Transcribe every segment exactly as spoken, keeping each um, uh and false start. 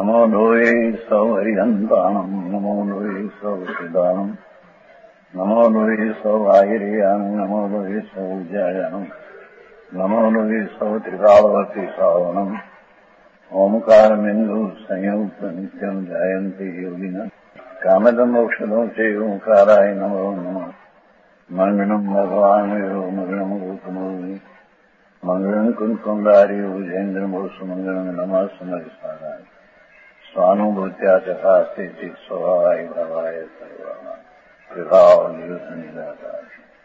नमो लोये सौहरिहन्ताणम् नमो लोये सौसिदानम् नमो लोये सौभागिर्यानम् नमो लोये सौज्यायानम् नमो लोये सौत्रिकालवती सावनम् ओंकारमिन्दु संयुक्त नित्यम् जायन्ति योगिनः कामदम् औषधम् च ओंकाराय नमो नमः मंगलम् भगवान् यो मंगलम् गौतमोऽमि मंगलम् कुन्कुण्डारि भुजेन्द्रमोसु मंगलम् नमः समरिसाराय स्वानुभूत्या चकास्ते चित् स्वभावाय भवाय सर्वाणां विभावनियुतनिदाताय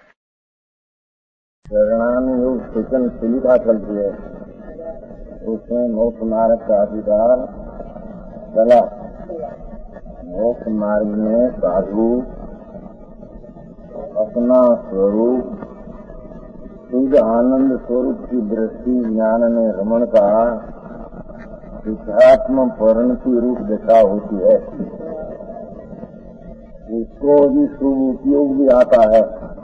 चरणानुयोग सूचन सुविधा चलती है, उसमें मोक्ष मार्ग का अधिकार चला। मोक्ष मार्ग में साधु अपना स्वरूप शुद्ध आनंद स्वरूप की दृष्टि ज्ञान में रमण का शुद्धात्म परिणति रूप दशा होती है। उसको भी शुभ उपयोग भी आता है।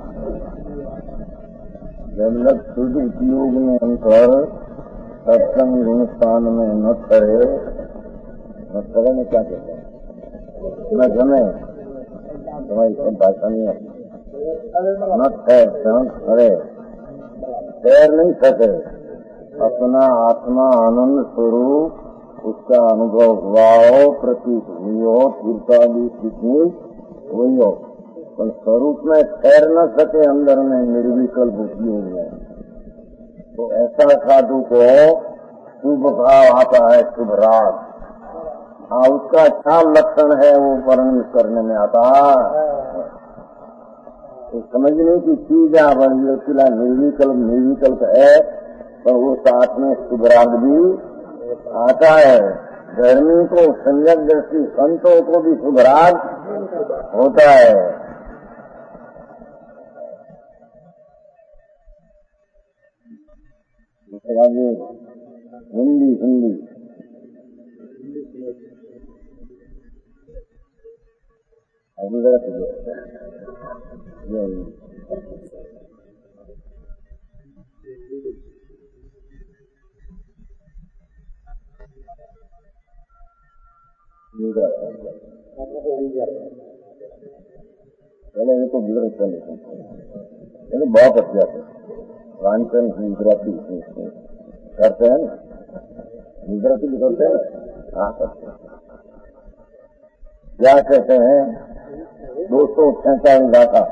जब लग शुद्ध उपयोग में अंतर सत्संग गुण स्थान में न करे, न करे में क्या कहते हैं, न जमे, तुम्हारी सब भाषा नहीं है, न ठहरे, ठहर नहीं सके। अपना आत्मा आनंद स्वरूप उसका अनुभव हुआ हो, प्रतीत हुई हो, तीर्थादि स्थिति हुई हो, पर स्वरूप में ठहर न सके, अंदर में निर्विकल्प उपयोग है, तो ऐसा साधु को शुभ भाव आता है, शुभ राग। हाँ, उसका अच्छा लक्षण है, वो वर्णन करने में आता है। तो समझने की चीज है, बड़ा निर्विकल्प निर्विकल्प है, पर वो साथ में शुभ राग भी आता है। धर्मी को संयक दृष्टि संतों को भी शुभ राग होता है। हिंदी हिंदी पहले ये तो गुजरात चले, ये बहुत अच्छा है। वांचन गुजराती करते हैं ना, गुजराती भी करते हैं ना, हाँ करते हैं। क्या कहते हैं, दो सौ सैतालीस गाथा,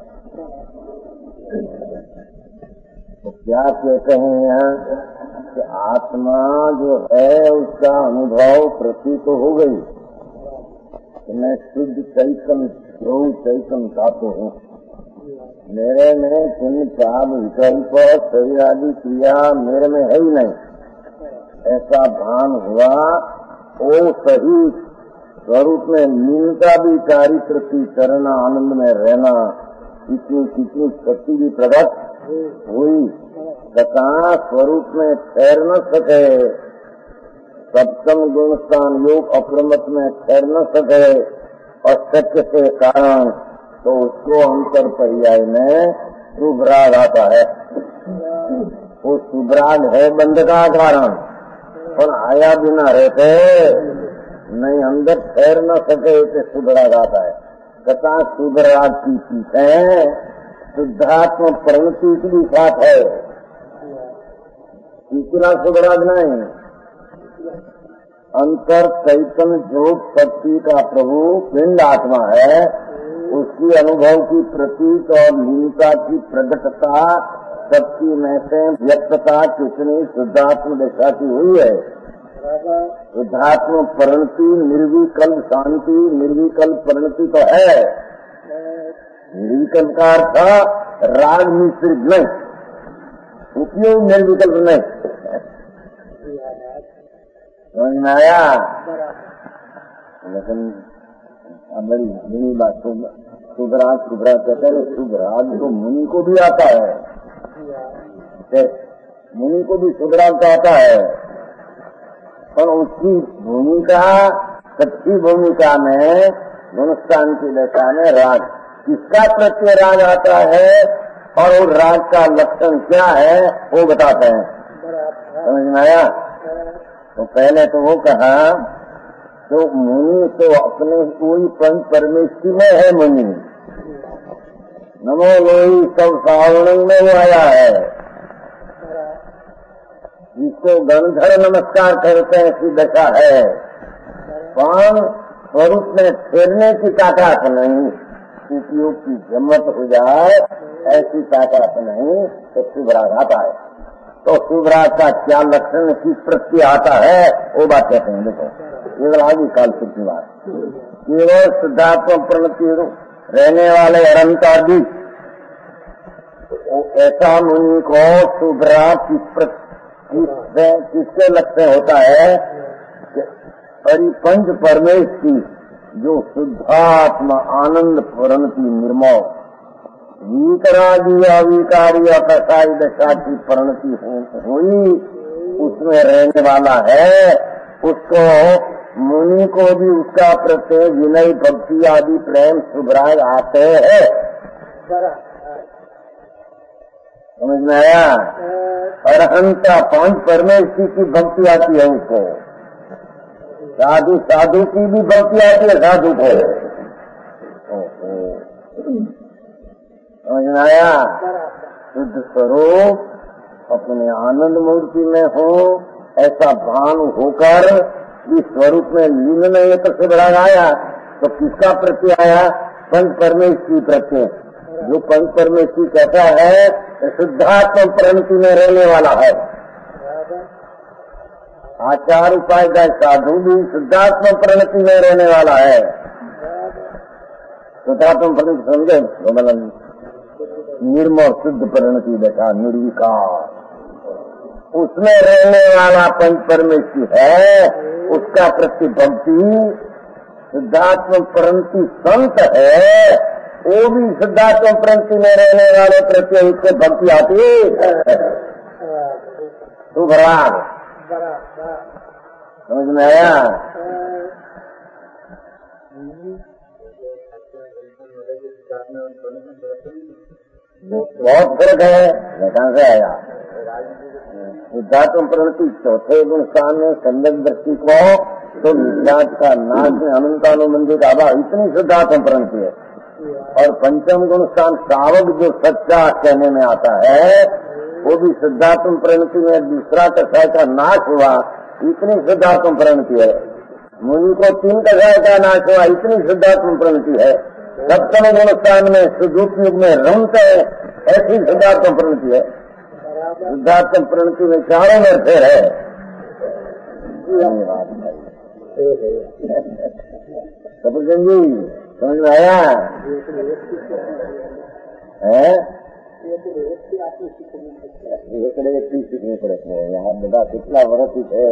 तो क्या कहते हैं यहाँ कि आत्मा जो है उसका अनुभव प्रतीत हो गई, तो मैं शुद्ध चैतन्य प्रभु चैतन्य धातु हूँ, मेरे में पुण्य पाप विकल्प शरीर आदि क्रिया मेरे में है ही नहीं, ऐसा भान हुआ। वो सही स्वरूप में न्यूनता भी चारित्र की चरण आनंद में रहना, इतनी कितनी शक्ति भी प्रकट हुई, तथा स्वरूप में ठहर न सके, सत्संग गुण स्थान योग अप्रमत में ठहर न सके अशक्य के कारण, तो उसको अंतर पर्याय में शुभराग आता है। वो शुभराग है बंध का कारण, पर आया बिना रहते नहीं, अंदर ठहर न सके उसे शुभराग आता है। तथा शुभराग की चीजें शुद्धात्म परिणति की भी साथ है, तीसरा शुभराग नहीं। अंतर चैतन्य ज्योत शक्ति का प्रभु पिंड आत्मा है, उसकी अनुभव की प्रतीक और लीनता की प्रकटता शक्ति में से व्यक्तता कितनी शुद्धात्म दशा की हुई है। शुद्धात्म परिणति निर्विकल्प शांति, निर्विकल्प परिणति तो है। निर्विकल्प का अर्थ राग मिश्रित नहीं, उपयोग निर्विकल्प नहीं। समझ में आया? लेकिन बड़ी बड़ी बात, शुभराग शुभराग कहते हैं, शुभराग तो मुनि को भी आता है, मुनि को भी शुभराग का आता है, पर उसकी भूमिका सच्ची भूमिका में गुणस्थान की दशा में राग, किसका प्रत्यय राग आता है और वो राग का लक्षण क्या है वो बताते हैं। समझ में आया? तो पहले तो वो कहा तो मुनि तो अपने कोई पंच परमेश्वरी में है मुनि। नमो लोई सब सावरण में वो आया है, जिसको गणधर नमस्कार करते हैं ऐसी दशा है। पान स्वरूप में फेरने की ताकत नहीं, उपयोग की जम्मत हो जाए ऐसी ताकत नहीं, तो शुभराग आता है। तो शुभराग का क्या लक्षण की प्रति आता है वो बात कहते हैं। देखो केवल आगे काल की बात, केवल शुद्धात्म प्रणति रहने वाले अरंतादि ऐसा मुनि को शुभराग की किसके लक्षण होता है कि परिपंच परमेश की जो शुद्धात्मा आनंद प्रणति निर्मोह विकरादी अविकारी अकसाई दशा की प्रणति हुई उसमें रहने वाला है, उसको मुनि को भी उसका प्रत्यय विनय भक्ति आदि प्रेम शुभराग आते हैं। समझ में आया? अरहंता पांच परमेश्वरी की भक्ति आती है उसको, साधु साधु की भी भक्ति आती है साधु को। समझ में आया? शुद्ध स्वरूप अपने आनंद मूर्ति में हो ऐसा भान होकर इस स्वरूप में लीन नहीं तो शुभराग आया, तो किसका प्रत्यय आया? पंच परमेश्वरी प्रत्यय। जो पंच परमेश्वरी कहता है शुद्धात्म प्रणति में रहने वाला है। आचार उपाय का साधु भी शुद्धात्म प्रणति में रहने वाला है। शुद्धात्म प्रणति समझे? मतलब निर्मल शुद्ध प्रणति देखा निर्विकार, उसमें रहने वाला पंच परमेश्वरी है, उसका प्रति भक्ति शुद्धात्म प्रणति संत है, वो भी शुद्धात्म प्रणति में रहने वाले प्रति उससे भक्ति आती है। शुभराग समझ में आया? बहुत फर्क है, कहाँ से आया? शुद्धात्म प्रणति चौथे गुण स्थान में संयक दृष्टि को तो विद्यार्थ का नाश में अनंतानुबंधी का अभाव, इतनी शुद्धात्म प्रणति है। और पंचम गुण स्थान सावक जो सच्चा कहने में आता है वो भी शुद्धात्म प्रणति में दूसरा कषाय का नाश हुआ, इतनी शुद्धात्म प्रणति है। मुनि को तीन कषाय का नाश हुआ, इतनी शुद्धात्म प्रणति है। सप्तम गुण स्थान में शुद्धोपयोग में रमते है, ऐसी शुद्धात्म प्रणति है। शुद्धात्म प्रणति में चारों में फेर है। सपुजन जी समझ में आया है? एकड़े व्यक्ति सीखने पड़ते हैं। यहाँ बड़ा कितना वर्ष है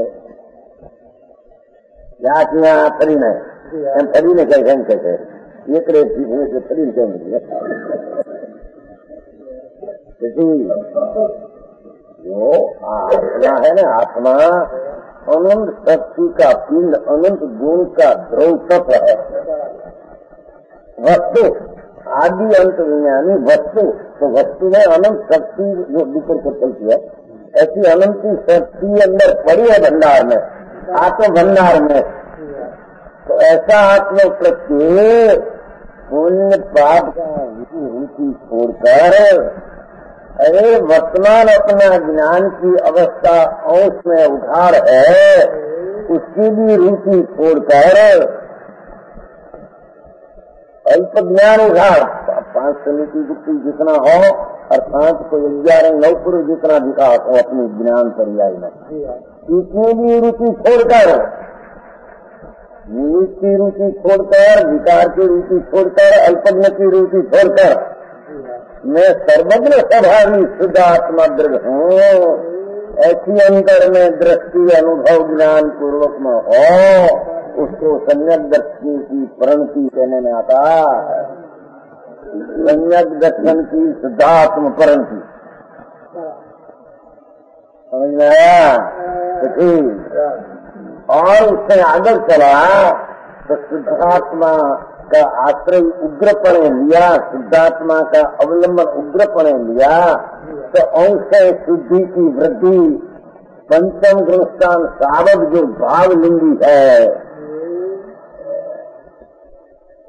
या किया फरी ने फरी ने कह कहते एकड़े सीखने से फरी कहेंगे। जो आत्मा है ना, आत्मा अनंत शक्ति का पिंड, अनंत गुण का द्रव तत्व है। वस्तु आदि अंत विज्ञानी वस्तु, तो वस्तु में अनंत शक्ति जो भीतर को चलती है, ऐसी अनंत शक्ति अंदर पड़ी है भंडार में, आत्म भंडार में। तो ऐसा आत्म प्रत्यय पुण्य पाप का रुचि छोड़कर अरे वर्तमान अपना ज्ञान की अवस्था अंश में उधार है, उसकी भी रुचि छोड़कर अल्प ज्ञान उधार, पांच समिति गुप्ति जितना हो और पांच को ग्यारह नौ पुरुष जितना विकास हो अपनी ज्ञान पर्याय में, इतनी भी रुचि छोड़कर, निमित्त की रुचि छोड़कर, विकार की रुचि छोड़कर, अल्पज्ञ की रुचि छोड़कर मैं सर्वज्ञ स्वभावी शुद्ध आत्मा दृढ़ हूँ, ऐसी अंतर में दृष्टि अनुभव ज्ञान पूर्वक में हो, उसको सम्यक दर्शन की प्रणति कहने में आता है। सम्यक दर्शन की शुद्धात्म प्रणति समझ में आया? और उससे आगे चला तो शुद्धात्मा का आश्रय उग्रपणे लिया, शुद्धात्मा का अवलंबन उग्रपणे लिया, तो अंश शुद्धि की वृद्धि पंचम गुणस्थान सावक जो भावलिंगी है,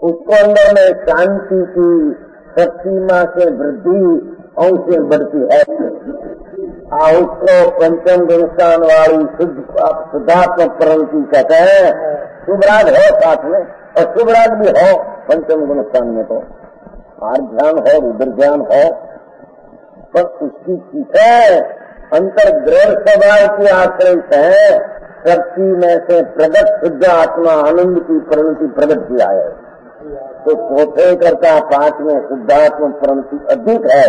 उसको अंदर में शांति की शक्तिमा से वृद्धि अंश से बढ़ती है। आ उसको पंचम गुणस्थान वाली शुद्ध शुद्धात्मक प्रवृत्ति कहते हैं। शुभराग हो साथ में और शुभराग भी हो पंचम गुणस्थान में, तो आर ध्यान हो रुद्र ध्यान हो, पर उसकी पीछे अंतर दृढ़ स्वभाव की आश्रय है। शक्ति में से प्रगट शुद्ध आत्मा आनंद की प्रवृत्ति प्रगट किया है, तो चौथे करता पांच में शुद्धात्मक प्रवृत्ति अधिक है।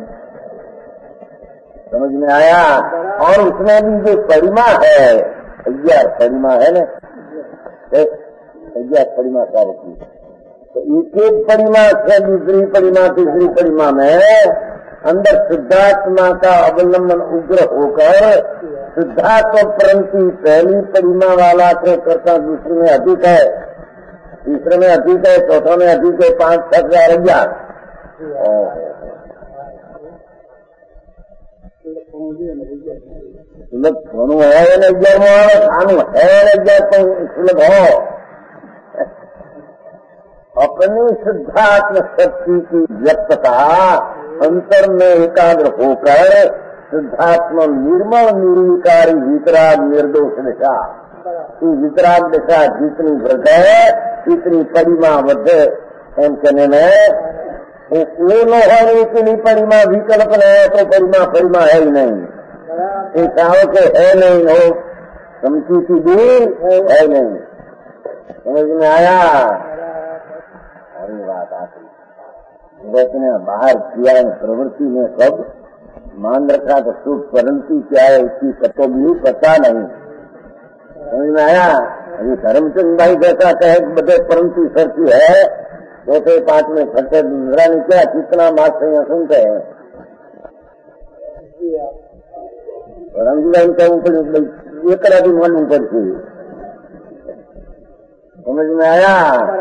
समझ में आया? और उसमें भी जो परिमा है, ग्यारह परिमा है ना, ग्यारह परिमा का होती है, तो एक एक परिमा से दूसरी परिमा तीसरी परिमा में अंदर शुद्धात्मा का अवलंबन उग्र होकर शुद्धात्म प्रवृत्ति पहली परिमा वाला से करता दूसरे में अधिक है, तीसरे में अधिक है, चौथा में अधिक है, पांच छह हजार ग्यारह सुलभ सोनू है न अग्यारह खानू है न अग्यारह तो सुलभ हो। अपनी शुद्धात्म शक्ति की व्यक्तता अंतर में एकाग्र होकर शुद्धात्म निर्मल निर्विकारी वितराग निर्दोष दिशा, वितराग दिशा जितनी वृद्ध है इतनी परिमा वृद्ध एम कहने में वो न होने इतनी परिमा विकल्प है, तो परिमा परिमा है ही नहीं, ऐसा के है नहीं हो, समझी भी है नहीं। समझ में आया? अरे बात आती ने बाहर किया प्रवृत्ति में सब मान रखा तो सुख परंती क्या है इसकी पतो भी पता नहीं। समझ में आया? अभी धर्मचंद भाई जैसा कहे बदे परंती सरती है, चौथे पांच में खर्चे दूसरा नहीं क्या, कितना बात से यहाँ सुनते हैं। रंगीला कहूँ एक तरह की मन ऊपर थी। समझ में आया?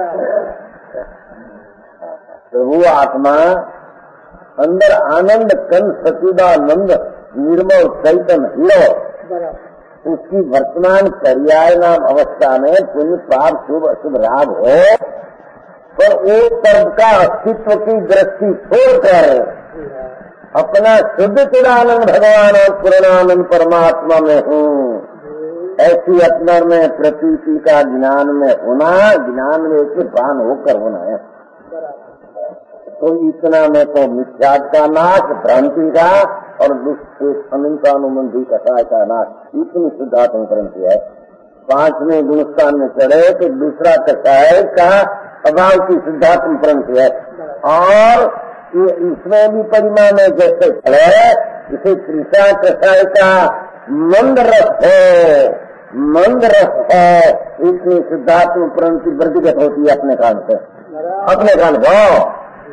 प्रभु आत्मा अंदर आनंद कन सचिदानंद निर्मल चैतन्य हीरो, उसकी वर्तमान पर्याय नाम अवस्था में पुण्य पाप शुभ अशुभ राग हो, पर एक तरफ का अस्तित्व की दृष्टि छोड़कर अपना शुद्ध चिदानंद भगवान और पूर्णानंद परमात्मा में हूँ, ऐसी अपना में प्रतीति का ज्ञान में होना, ज्ञान में एक भान होकर होना है। तो इतना में तो मिथ्यात्व का नाश, भ्रांति का और दुष्ट अनंतानुबंधी कषाय का नाश, इतनी शुद्धात्म क्रांति है। पांचवें गुणस्थान में चढ़े तो दूसरा कषाय का अभाव की शुद्धात्म क्रांति है। और इसमें भी परिमा में जैसे चढ़े इसे त्रिषा कषाय का मंद रस है, मंद रस है, इतनी शुद्धात्म क्रांति वृद्धिगत होती है अपने कान से, अपने कान भाव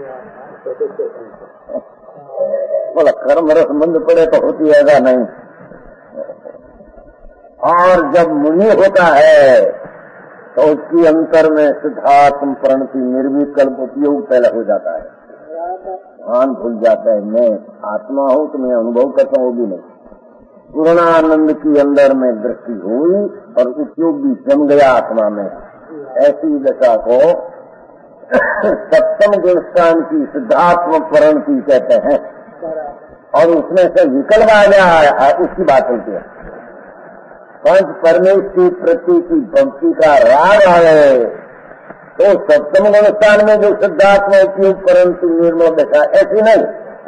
बोला कर्म रस मंद पड़े तो होती है ऐसा नहीं। और जब मुनि होता है तो उसकी अंतर में शुद्धात्म प्रणति निर्विकल्प उपयोग पहले हो जाता है, भान भूल जाता है मैं आत्मा हूँ तो मैं अनुभव करता हूँ, वो भी नहीं। पूर्णानंद की अंदर में दृष्टि हुई और उपयोग भी जम गया आत्मा में। ऐसी दशा को सप्तम गुणस्थान की शुद्धात्म प्रणति कहते हैं। और उसमें से विकल्प आ गया उसकी बात होती है। पंच परमेश की प्रति की भक्ति का राग आए तो सप्तम गुणस्थान में जो शुद्धात्मा उपयोग परंतु निर्मल दशा ऐसी नहीं,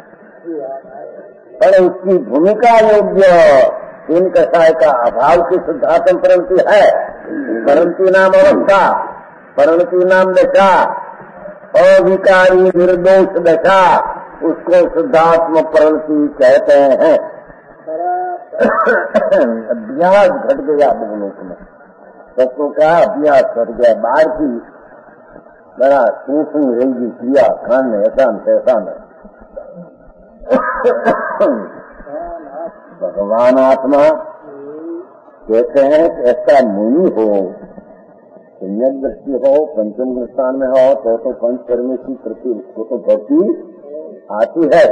पर उसकी भूमिका योग्य तीन कषाय का अभाव की शुद्धात्म प्रणति है। परंतु नाम अवस्था, परंतु नाम दशा, अविकारी निर्दोष दशा, उसको शुद्धात्म प्रणति कहते हैं। अभ्यास घट गया लोक में, सबको का अभ्यास घट गया, बाहर की बड़ा सूखनी रहेगी क्रिया खान में ऐसा ऐसा नहीं। भगवान आत्मा कहते हैं कि ऐसा मुनि हो, पुण्य दृष्टि हो, पंचम स्थान में हो तो तो पंच परमेश्वरी प्रति उसको तो भक्ति आती है।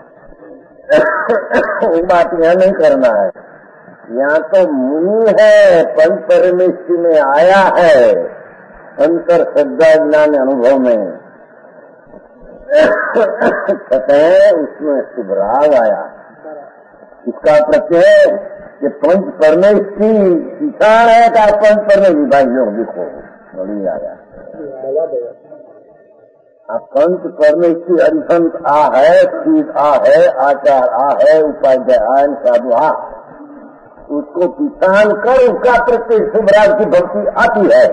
वो बात यहाँ नहीं करना है, यहाँ तो मुनि है पंच परमेश्वरी में आया है, अंतर श्रद्धा ज्ञान अनुभव में कहते हैं उसमें शुभ राग आया। इसका प्रत्यय कि पंच परमेश की किसान है का पंच परमेश भाई योग देखो बड़ी आया। अब पंच परमेश की अरिहंत आ है, सीध आ है, आचार आ है, उपाध्याय आयन साधु आ, उसको किसान कर उसका प्रत्येक शुभ राग की भक्ति आती है।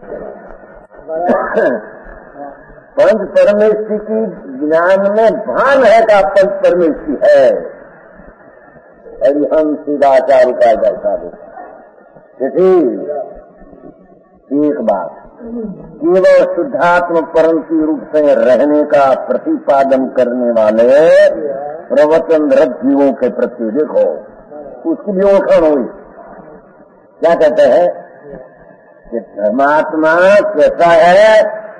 पंच परमेश्वरी की ज्ञान में भान है का पंच परमेश्वरी है। हम सीधाचार उपाय दर्शा देते एक बात केवल शुद्धात्म परंपी रूप से रहने का प्रतिपादन करने वाले प्रवचन रत जीवों के प्रति देखो उसकी भी ओळखाण हुई। क्या कहते हैं कि धर्मात्मा कैसा है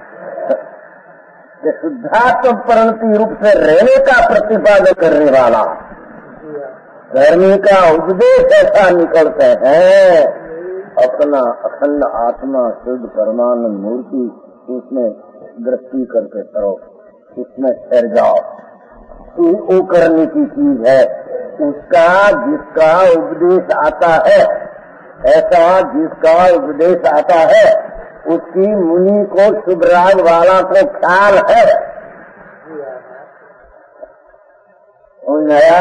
कि शुद्धात्म परंपी रूप से रहने का प्रतिपादन करने वाला। धर्मी का उपदेश ऐसा निकलते हैं अपना अखंड आत्मा शुद्ध परमानंद मूर्ति उसमें दृष्टि करके करो, उसमें ठहर जाओ। वो करने की चीज है उसका जिसका उपदेश आता है। ऐसा जिसका उपदेश आता है उसकी मुनि को शुभ राग वाला को ख्याल है। नया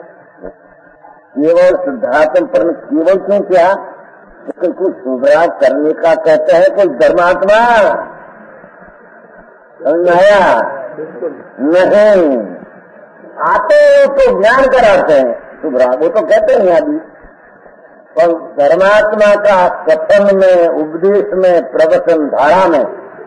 केवल शुद्धात्म पर केवल क्यों क्या कोई कुछ शुभ राग करने का कहते हैं कोई धर्मात्मा नया नहीं आते तो ज्ञान कराते हैं शुभ राग वो तो कहते हैं अभी। पर धर्मात्मा का कथन में उपदेश में प्रवचन धारा में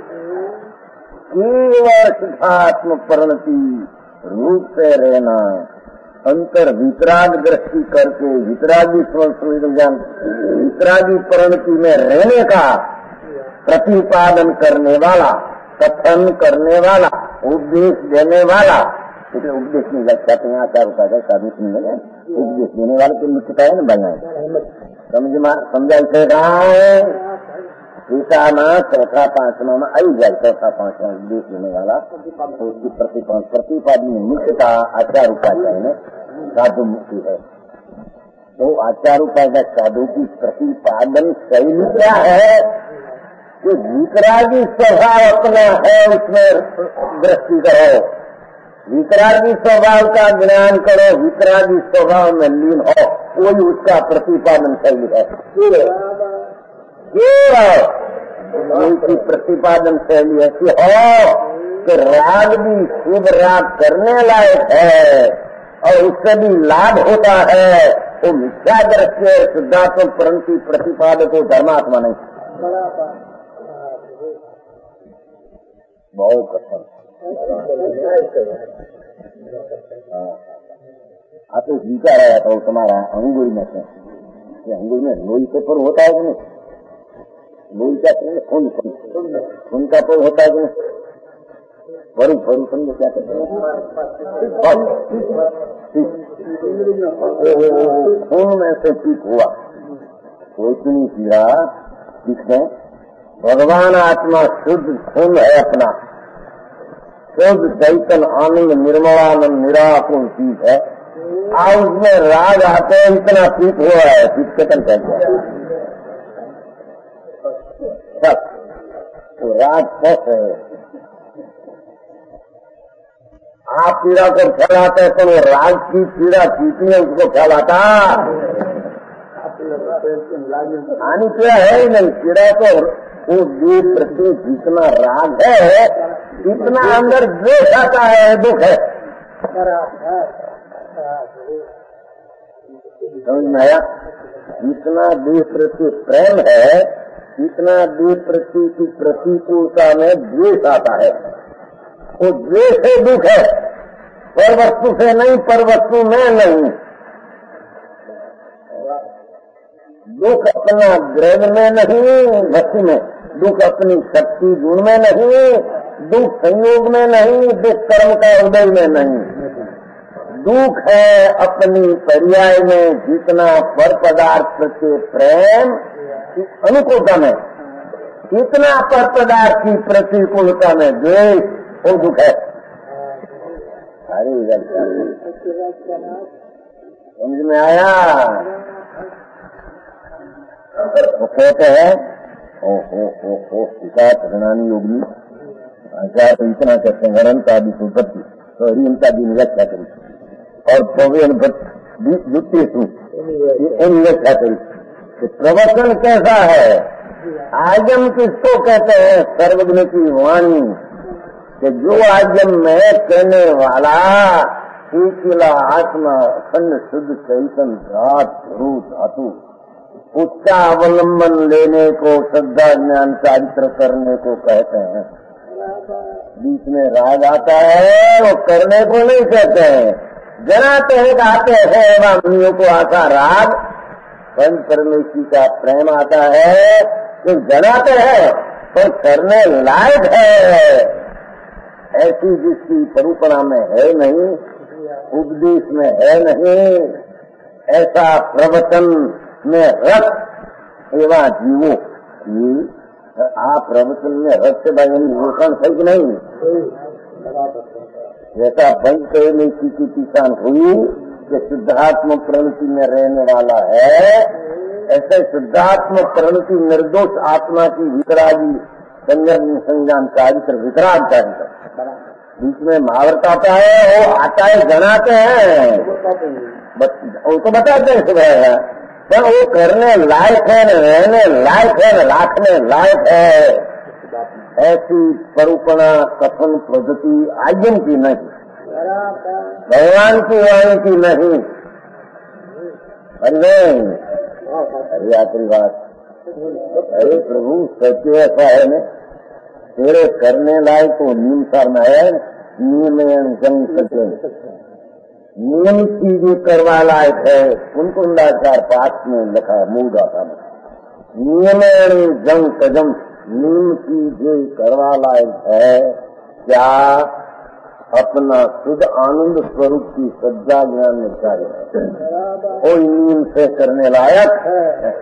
केवल शुद्धात्म परिणति रूप से रहना अंतर वितराग दृष्टि करके वितरागी ज्ञान वितरागी परिणति में रहने का प्रतिपादन करने वाला कथन करने वाला उपदेश देने वाला। इसलिए उपदेश नहीं लगता तो यहाँ क्या होता है साधु नहीं है उपदेश देने वाले तो मुख्यता है ना बनाए समझ समझा इसे कहा है टीकाना चौथा पांचवा में आई जाए चौथा पांचवा उपदेश देने वाला तो उसकी प्रतिपादन प्रतिपादन मुख्यता आचार उपाध्याय में साधु मुक्ति है। तो आचार उपाध्याय साधु की प्रतिपादन शैली क्या है जो वितरागी स्वभाव अपना है उसमें दृष्टि करो, वितरागी स्वभाव का ज्ञान करो, वितरागी स्वभाव में लीन हो, वही उसका प्रतिपादन शैली है। उसकी प्रतिपादन शैली ऐसी हो कि राग भी शुभ राग करने लायक है और उससे भी लाभ होता है। वो मिथ्या दृष्टि शुद्धात्म परंतु प्रतिपादक धर्मात्मा नहीं। बहुत कठिन आप तो जीता रहा था तुम्हारा अंगुल में से अंगुल में लोई पेपर होता है कि नहीं? लोई का खून खून का पेपर होता है कि नहीं? बड़ी बड़ी समझे क्या कहते हैं खून में से ठीक हुआ कोई नहीं पीड़ा किसने भगवान आत्मा शुद्ध खून है अपना शुद्ध चैतन आनंद निर्मलानंद निराकुल चीज है। आज उसमें राग आते हैं इतना पीत हुआ है पीत चेतन कहते हैं सब तो राग फस है। आप पीड़ा को फैलाते हैं तो वो राग की पीड़ा पीती है उसको फैलाता हानि पीड़ा है ही नहीं। पीड़ा तो वो देव प्रति जितना राग है इतना अंदर द्वेष आता है दुख है। समझ में आया? जितना देव प्रति प्रेम है इतना देव प्रति की प्रतिकूलता में द्वेष आता है। वो द्वेष है दुख है पर वस्तु से नहीं पर वस्तु में नहीं। दुख अपना द्रव्य में नहीं भक्ति में, दुख अपनी शक्ति गुण में नहीं, दुख संयोग में नहीं, दुख कर्म का उदय में नहीं। दुख है अपनी पर्याय में जितना पर पदार्थ के प्रेम की अनुकूलता में इतना पर पदार्थ की प्रतिकूलता में द्वेष वो दुख है। अरे समझ में आया? वो कहते हैं ओ हो हो हो प्रणानी योगी आचार तो इतना कहते हैं अनंता भी सुपत्ति तो हरिता भी निरक्षा करी और पवेन जुट्टी निरक्षा करी। प्रवचन कैसा है? आजम किसको कहते हैं? सर्वज्ञ की वाणी कि जो आजम में कहने वाला शीतला आत्मा अखंड शुद्ध चैतन धात रूप धातु उसका अवलंबन लेने को श्रद्धा ज्ञान चारित्र करने को कहते हैं। बीच में राग आता है वो करने को नहीं कहते हैं, जनाते हैं गाते हैं वामियों को आता राग। पंच परमेश्वरी का प्रेम आता है कि जनाते हैं तो करने लायक है। ऐसी जिसकी परूपणा में है नहीं, उपदेश में है नहीं, ऐसा प्रवचन में रस एवं जीवो ये आप प्रवचन में रस से भाई भूषण सही नहीं। जैसा पंचकर्मेश्वरी की किसान हुई कि शुद्धात्म प्रणति में रहने वाला है, ऐसे शुद्धात्म प्रणति निर्दोष आत्मा की वितरागी संयम संज्ञान चारित्र वितराग चारित्र बीच में महावरत आता है। वो आता है जनाते हैं वो तो बताते हैं सुबह, पर वो करने लायक है, रहने लायक है, राखने लायक है। ऐसी परूपणा कथन पद्धति आयम की नहीं, भगवान की वाणी की नहीं। अरे आखिरी बात, अरे प्रभु सत्य ऐसा है न तेरे करने लायक तो नियम सारना है। नियम जंग सत्य नियम चीजें करवा लायक है। कुंकुंडाचार पाठ में लिखा है मूल गाथा में, नियम जंग सजम नियम चीजें करवा लायक है। क्या अपना शुद्ध आनंद स्वरूप की सज्जा ज्ञान में कार्य कोई नियम से करने लायक है।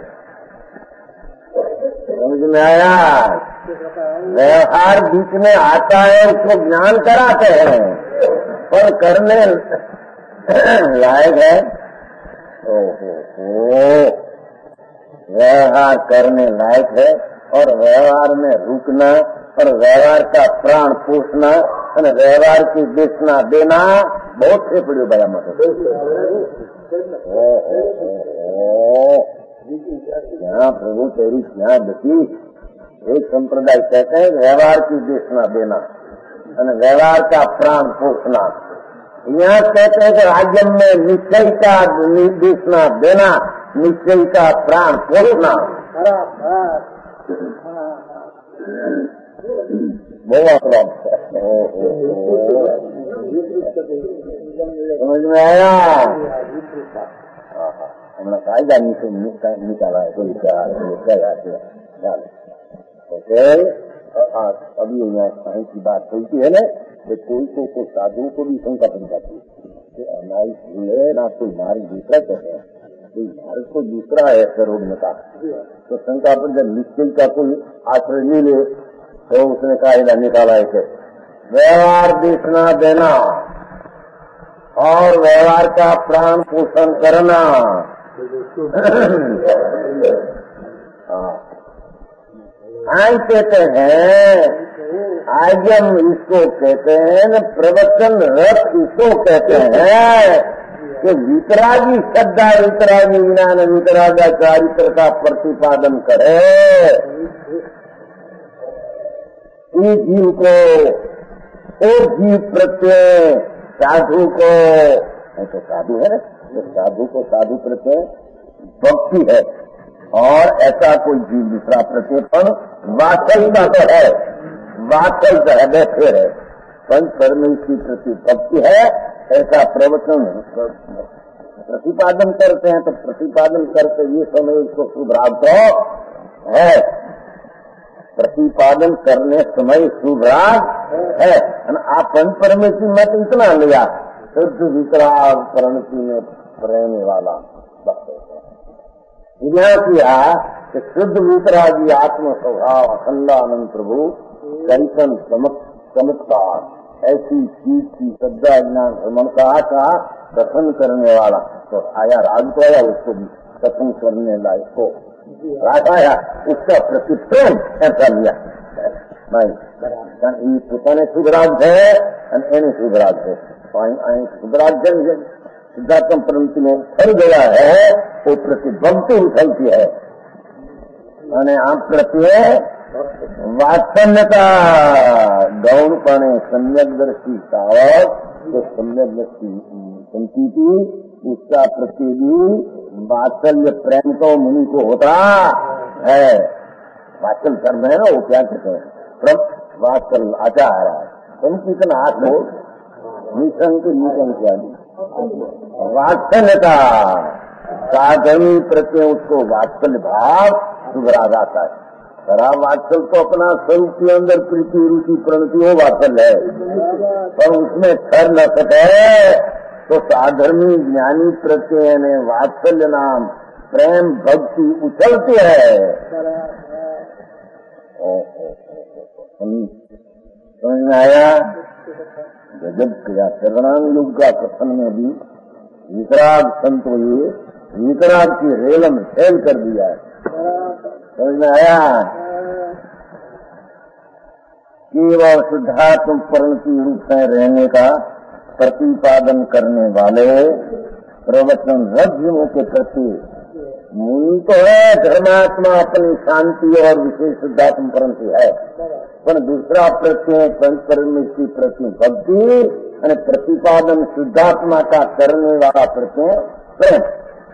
समझ में आया? व्यवहार बीच में आता है, उसको ज्ञान कराते हैं, पर करने लायक है। ओहो, व्यवहार करने लायक है और व्यवहार में रुकना और व्यवहार का प्राण पोषना और व्यवहार की बेचना देना बहुत से पड़े बड़ा मतलब। यहाँ प्रभु तेरी यहाँ बची एक संप्रदाय कहते हैं व्यवहार की बेचना देना और व्यवहार का प्राण पोषना। यहाँ कहते हैं कि राज्य में निश्चय का बेचना देना, निश्चय का प्राण पोषना। समझ में आया? हमने कायदा नीचे निकाला है कोई क्या ओके। अभी यहाँ साइंस की बात होती है ना, कि कोई को को साधुओं को भी शंका बन जाती है हमारी भूल है ना, कोई मारी दूसरा कहते हैं, कोई भारत को दूसरा है स्वरूप में का, तो शंका पर जब निश्चय का कोई आश्रय नहीं ले तो उसने कायदा निकाला है कि व्यवहार देखना देना और व्यवहार का प्राण पोषण करना। आज कहते हैं आजम इसको कहते हैं न, प्रवचन रथ इसको कहते हैं कि वितरागी श्रद्धा वितरागी ज्ञान वितरागा चारित्र का प्रतिपादन करे। इस जीव को और जीव प्रत्यय साधु को, तो साधु है ना, तो साधु को साधु प्रत्यय भक्ति है और ऐसा कोई जीव दूसरा प्रतिपन वास्तविकता तो है, वास्तविकता है बैठे है, पंच परमेश्वरी प्रति भक्ति है। ऐसा प्रवचन प्रतिपादन करते हैं, तो प्रतिपादन करते ये समय उसको शुभ राग तो है, प्रतिपादन करने समय शुभ राग है। आप पंच परमेश्वरी में तो इतना लिया शुद्ध वितराग प्रणति में रहने वाला भक्त यहाँ किया कि शुद्ध वीतरागी आत्म स्वभाव अखंडानंद प्रभु कंचन चमत्कार ऐसी चीज की श्रद्धा ज्ञान श्रमण का आशा कथन करने वाला। तो आया राग तो आया, उसको भी कथन करने लायक को राग आया, उसका प्रतिप्रेम ऐसा लिया भाई। પોતાને શુભરાગ છે અને એને શુભરાગ છે, શુભરાग जन सिद्धार्थम परंतु फल गया है वो प्रतिभक्ति उछलती है અને આ પ્રત્યે વાત્સલ્યતા ગૌણપણે सम्यक दृष्टि सावक जो सम्यक दृष्टि संती थी उसका प्रति भी वात्सल्य प्रेम तो मुनि को होता है। वात्सल कर्म है ना, वो क्या कहते हैं प्रम वात्सल आचार उनकी इतना हाथ हो निशंक निशंक वात्सल्यता साधनी प्रत्यय उसको वात्सल्य भाव सुभराग आता है। खराब वात्सल तो अपना स्वरूप के अंदर प्रीति रुचि प्रणति वो वात्सल्य है, पर उसमें ठहर न सके तो साधर्मी ज्ञानी प्रत्यय ने वात्सल्य नाम प्रेम भक्ति उछलती है। समझ में आया? गजब किया शरणांग युग का कथन में भी वितराग संत ये वितराग की रेलम फेल कर दिया है। समझ में आया? केवल शुद्धात्म परिणति रूप में रहने का प्रतिपादन करने वाले प्रवचन रज्जुओं के प्रति मुनि तो है, धर्मात्मा अपनी शांति और विशेष शुद्धात्म परिणति है, पर दूसरा प्रत्यय पंचपरमेश्वरी प्रति भक्ति और प्रतिपादन शुद्धात्मा का करने वाला प्रत्यय प्रेम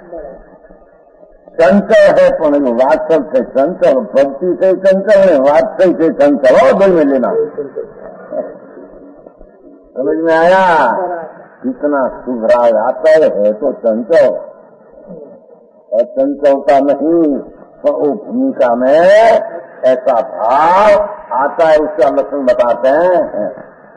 चंचल है। पण वात्सल से चंचल, भक्ति से चंचल है, वात्सल से चंचल और दो में लेना। समझ में आया? कितना शुभराग आता है तो चंचल और चंचलता नहीं, तो वो भूमिका में ऐसा भाव आता है, उसका लक्षण बताते हैं।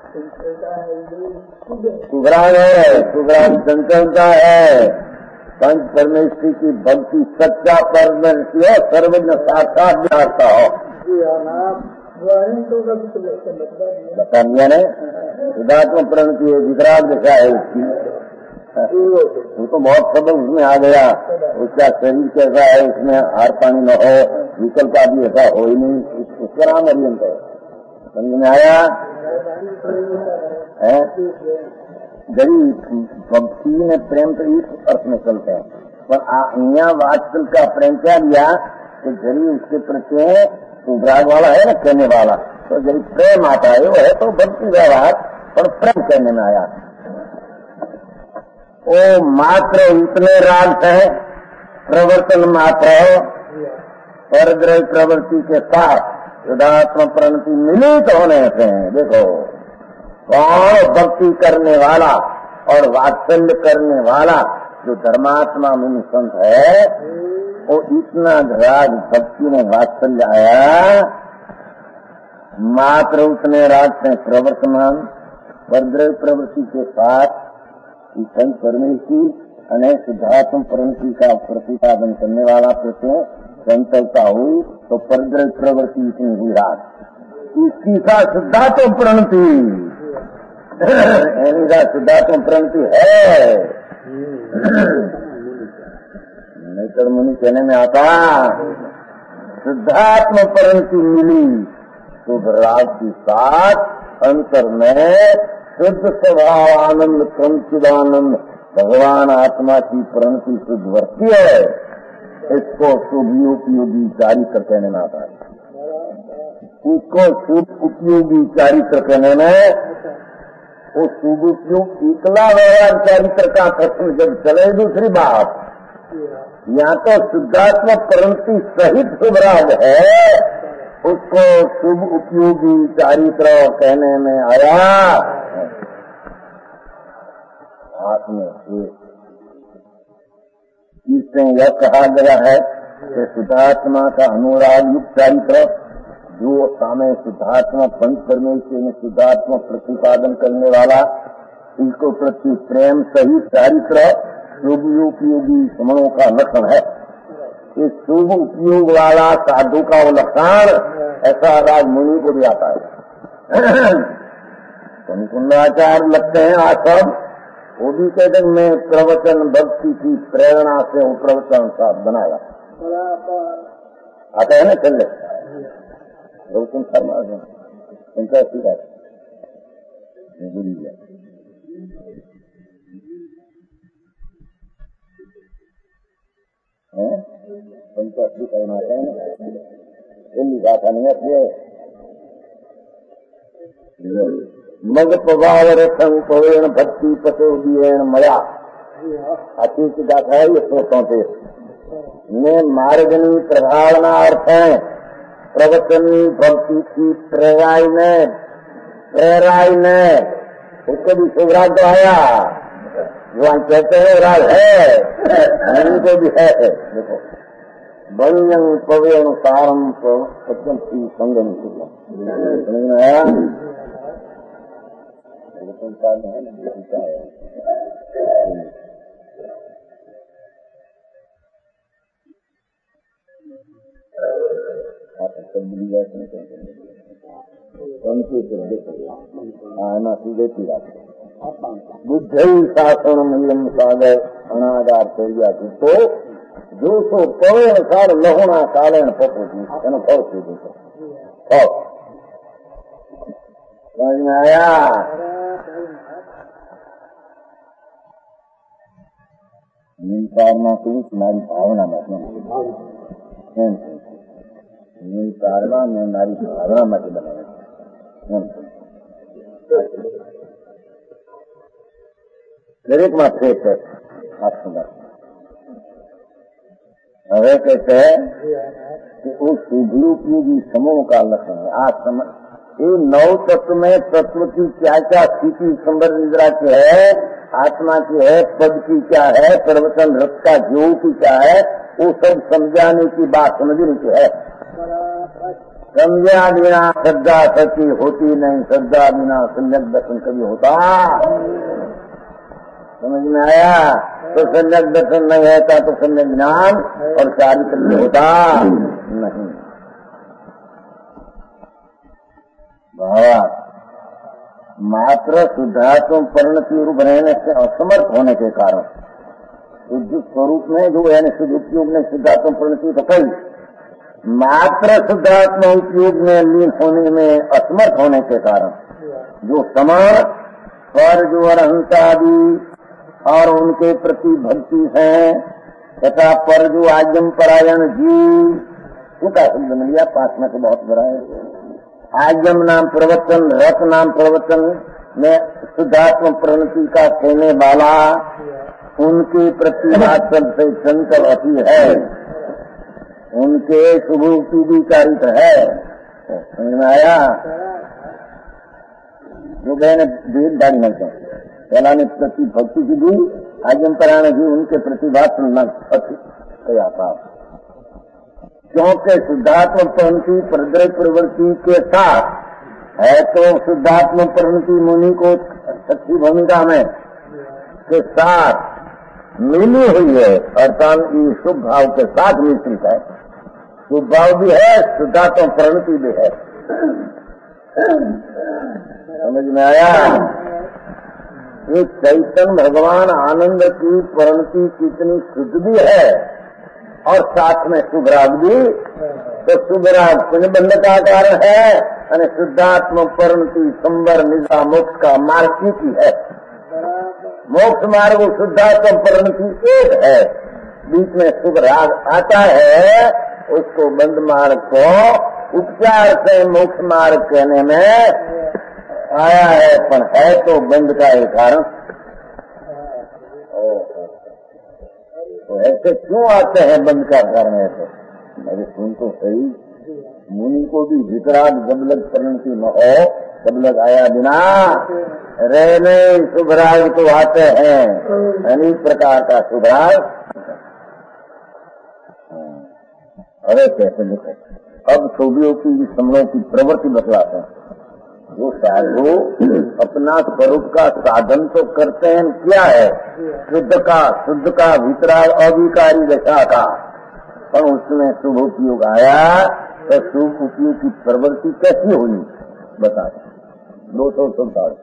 शुभराग है, शुभराग चंचलता है, पंच परमेश्वरी की भक्ति सच्चा परमेश्वरी हो, सर्वज्ञ साक्षात जानता हो। बता दिया ने शुद्धात्म प्रणति वितराग दिशा है उसकी, वो तो बहुत सबक उसमें आ गया। उसका शरीर कैसा है, उसमें हार पानी न हो, विकल्प आदि ऐसा हो ही नहीं, उसका नाम अरियंत है। समझ में आया? है गरीब भक्ति ने प्रेम तो इस अर्थ में चलते हैं, पर यहाँ वात्सल का प्रेम क्या लिया कि गरीब उसके प्रत्यय सुभराग वाला है ना, कहने वाला, तो गरीब प्रेम आता है, वो है तो भक्ति व्यवहार, पर प्रेम कहने में आया। ओ मात्र इतने राग है, प्रवर्तन मात्र परग्रह प्रवृत्ति के साथ शुद्धात्म प्रणति मिलित होने से देखो कौन भक्ति करने वाला और वात्सल्य करने वाला जो धर्मात्मा मुनि संत है, वो इतना राग भक्ति में वात्सल्य आया, मात्र उतने राग से प्रवर्तमान परग्रह प्रवृत्ति के साथ संत परमेश्वरी अनेक शुद्धात्म प्रणति का प्रतिपादन करने वाला प्रत्यय संतलता हुई, तो परग्रह प्रवृत्ति इतनी हुई राग, इसकी साथ शुद्धात्म प्रणति इनका शुद्धात्म प्रणति है। नेतर मुनि कहने में आता शुद्धात्म प्रणति मिली शुभ राग के साथ अंतर में शुद्ध स्वभाव आनंद कंचिदानंद भगवान आत्मा की प्रणति शुद्ध वर्ती है। इसको शुभ उपयोगी चारित्र कहने में आता है। उसको शुभ उपयोगी चारित्र कहने में वो शुभ उपयोग इकला व्यवहार चारित्र का प्रश्न जब चले, दूसरी बात यहाँ तो शुद्धात्मक प्रणति सहित शुभराग है, उसको शुभ उपयोगी चारित्र कहने में आया। हाथ में इसमें यह कहा गया है कि शुद्धात्मा का अनुराग युक्त चारित्र जो सामने शुद्धात्मा पंच परमेश्वर में शुद्धात्मा प्रतिपादन करने वाला, इसको प्रति प्रेम सही चारित्र शुभ उपयोगी समणों का लक्षण है। कि शुभ उपयोग वाला साधु का वो लक्षण ऐसा राज मुनि को भी आता है। कुंकुंडाचार्य लगते हैं आज सब, वो भी कहते हैं मैं प्रवचन भक्ति की प्रेरणा से वो प्रवचन साथ बनाया आता है ना। चल लोग शर्मा उनका सीधा उनका सीखना है दिल्ली गाथा नहीं है। मग प्रभाव रसम पवेण भक्ति पतो दिएण मया अच्छी की गाथा है। ये सोचों से में मार्गनी प्रभावना अर्थ है प्रवचनी भक्ति की प्रेराई ने प्रेराई ने उसको भी शुभराज तो आया जो हम कहते हैं राज है उनको भी है। देखो बंजन पवे अनुसारम सत्यम की संगम समझ में आया। बुद्धि शासन नियम सागर अनागार चौरिया तो जो सो पवे अनुसार लहुणा काले पपू जी फल से देखो समझ में आया। निंकारना की तुम्हारी भावना में निंकारना में नारी भावना में बनाए दरेक में फेक है। आप सुना હવે कहते हैं कि उस शुभोपयोगी समूह का लक्षण है। आज समय ये नौ तत्व में तत्व की क्या क्या स्थिति संबर निद्रा की है, आत्मा की है, पद की क्या है, प्रवचन रथ का जो की क्या है, वो सब समझाने की बात समझने की है। समझा बिना श्रद्धा सच्ची होती नहीं, श्रद्धा बिना सम्यक दर्शन कभी होता। समझ में आया। तो सम्यक दर्शन नहीं होता तो सम्यक ज्ञान और चारित्र नहीं होता नहीं। भावा मात्र शुद्धात्म परिणति रूप रहने से असमर्थ होने के कारण शुद्ध स्वरूप में जो है शुद्ध उपयोग में शुद्धात्म परिणति तो कई मात्र शुद्धात्म उपयोग में लीन होने में असमर्थ होने के कारण जो समान पर जो अरहंता आदि और उनके प्रति भक्ति है तथा पर जो आजम परायण जीव उनका शब्द मिल गया। पांच में तो बहुत बड़ा है। आजम नाम प्रवचन रस नाम प्रवचन में शुद्धात्म प्रणति का कहने वाला उनके प्रति आचरण से चंचल अति है, उनके शुभ उपयोगीकारित है। समझ में आया। जो बहने भेद दाड़ी नहीं चाहिए पहला ने प्रति भक्ति की दी आजम परायण जी उनके प्रतिभात्म कया था क्योंकि शुद्धात्म प्रणति प्रदय प्रवृत्ति के साथ है तो शुद्धात्म प्रणति मुनि को सच्ची भूमिका में के साथ मिली हुई है अर्थात ये शुभ भाव के साथ मिश्रित है। शुभ भाव भी है, शुद्धात्म प्रणति भी है। समझ में आया। ये चैतन्य भगवान आनंद की परिणति कितनी शुद्ध भी है और साथ में शुभराग भी। तो शुभराग पुण्यबंध का कारण है और शुद्धात्म परिणति संवर निजा मोक्ष का मार्ग की है। मोक्ष मार्ग शुद्धात्म परिणति एक है, बीच में शुभराग आता है। उसको बंद मार्ग को उपचार से मोक्ष मार्ग कहने में आया है, पर है तो बंद का एक कारण। तो ऐसे क्यों आते हैं बंद का कारण? ऐसे अरे सुन तो सही, मुनि को भी वितराग जब लग परिणति न हो तब लग आया बिना रहने शुभराग तो आते हैं, अनेक प्रकार का शुभराग। अरे कैसे लिखे अब छवियों की समयों की प्रवृत्ति बतलाते हैं। जो साधु अपना स्वरूप का साधन तो करते हैं, क्या है? शुद्ध का शुद्ध का वितराग अविकारी दशा का पर उसमें शुभ उपयोग आया तो शुभ उपयोग की प्रवृत्ति कैसी हुई बता दो सौ सत्ताईस।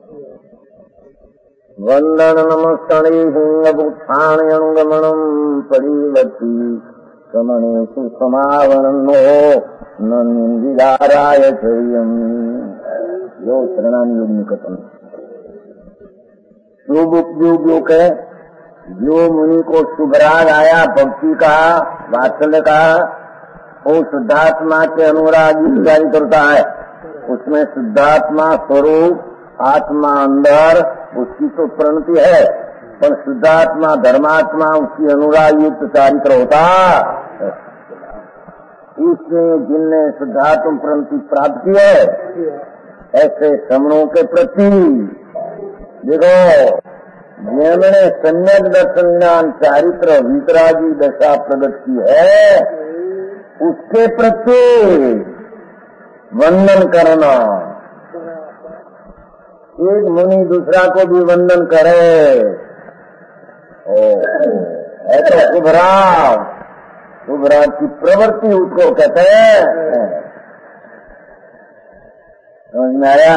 वंदन नमस्करी हिंगभूषाण अनुगमनम परिवर्ती कमणेशु समावरणो निंदिदाराय चर्यम यो शरणानि योग निकटम। शुभ उपयोग है जो मुनि को शुभ राग आया भक्ति का वात्सल्य का वो शुद्धात्मा के अनुरागी जारी करता है। उसमें शुद्धात्मा स्वरूप आत्मा अंदर उसकी तो प्रणति है पर शुद्धात्मा धर्मात्मा उसकी अनुराग युक्त चारित्र होता। इसमें जिनने शुद्धात्म प्रणति प्राप्त की है ऐसे श्रमणों के प्रति देखो जिन्होंने सम्यक दर्शन ज्ञान चारित्र वितरागी दशा प्रकट की है उसके प्रति वंदन करना। एक मुनि दूसरा को भी वंदन करे ओ ऐसा शुभराग शुभराग की प्रवृत्ति उसको कहते हैं। समझ में आया?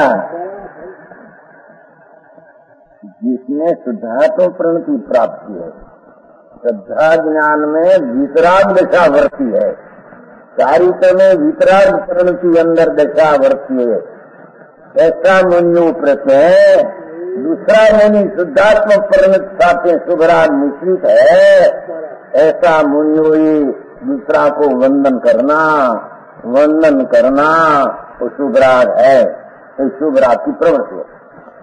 जिसने शुद्धात्म प्रणति प्राप्त की है श्रद्धा ज्ञान में वितराग दशा वर्ती है चारित्र में वितराग प्रणति अंदर दशा वर्ती है ऐसा मुनि प्रत्यय दूसरा मुनि शुद्धात्म प्रणति साथ शुभराग मिश्रित है ऐसा मुनि दूसरा को वंदन करना वंदन करना वो शुभराग है तो शुभराग की प्रवृत्ति है।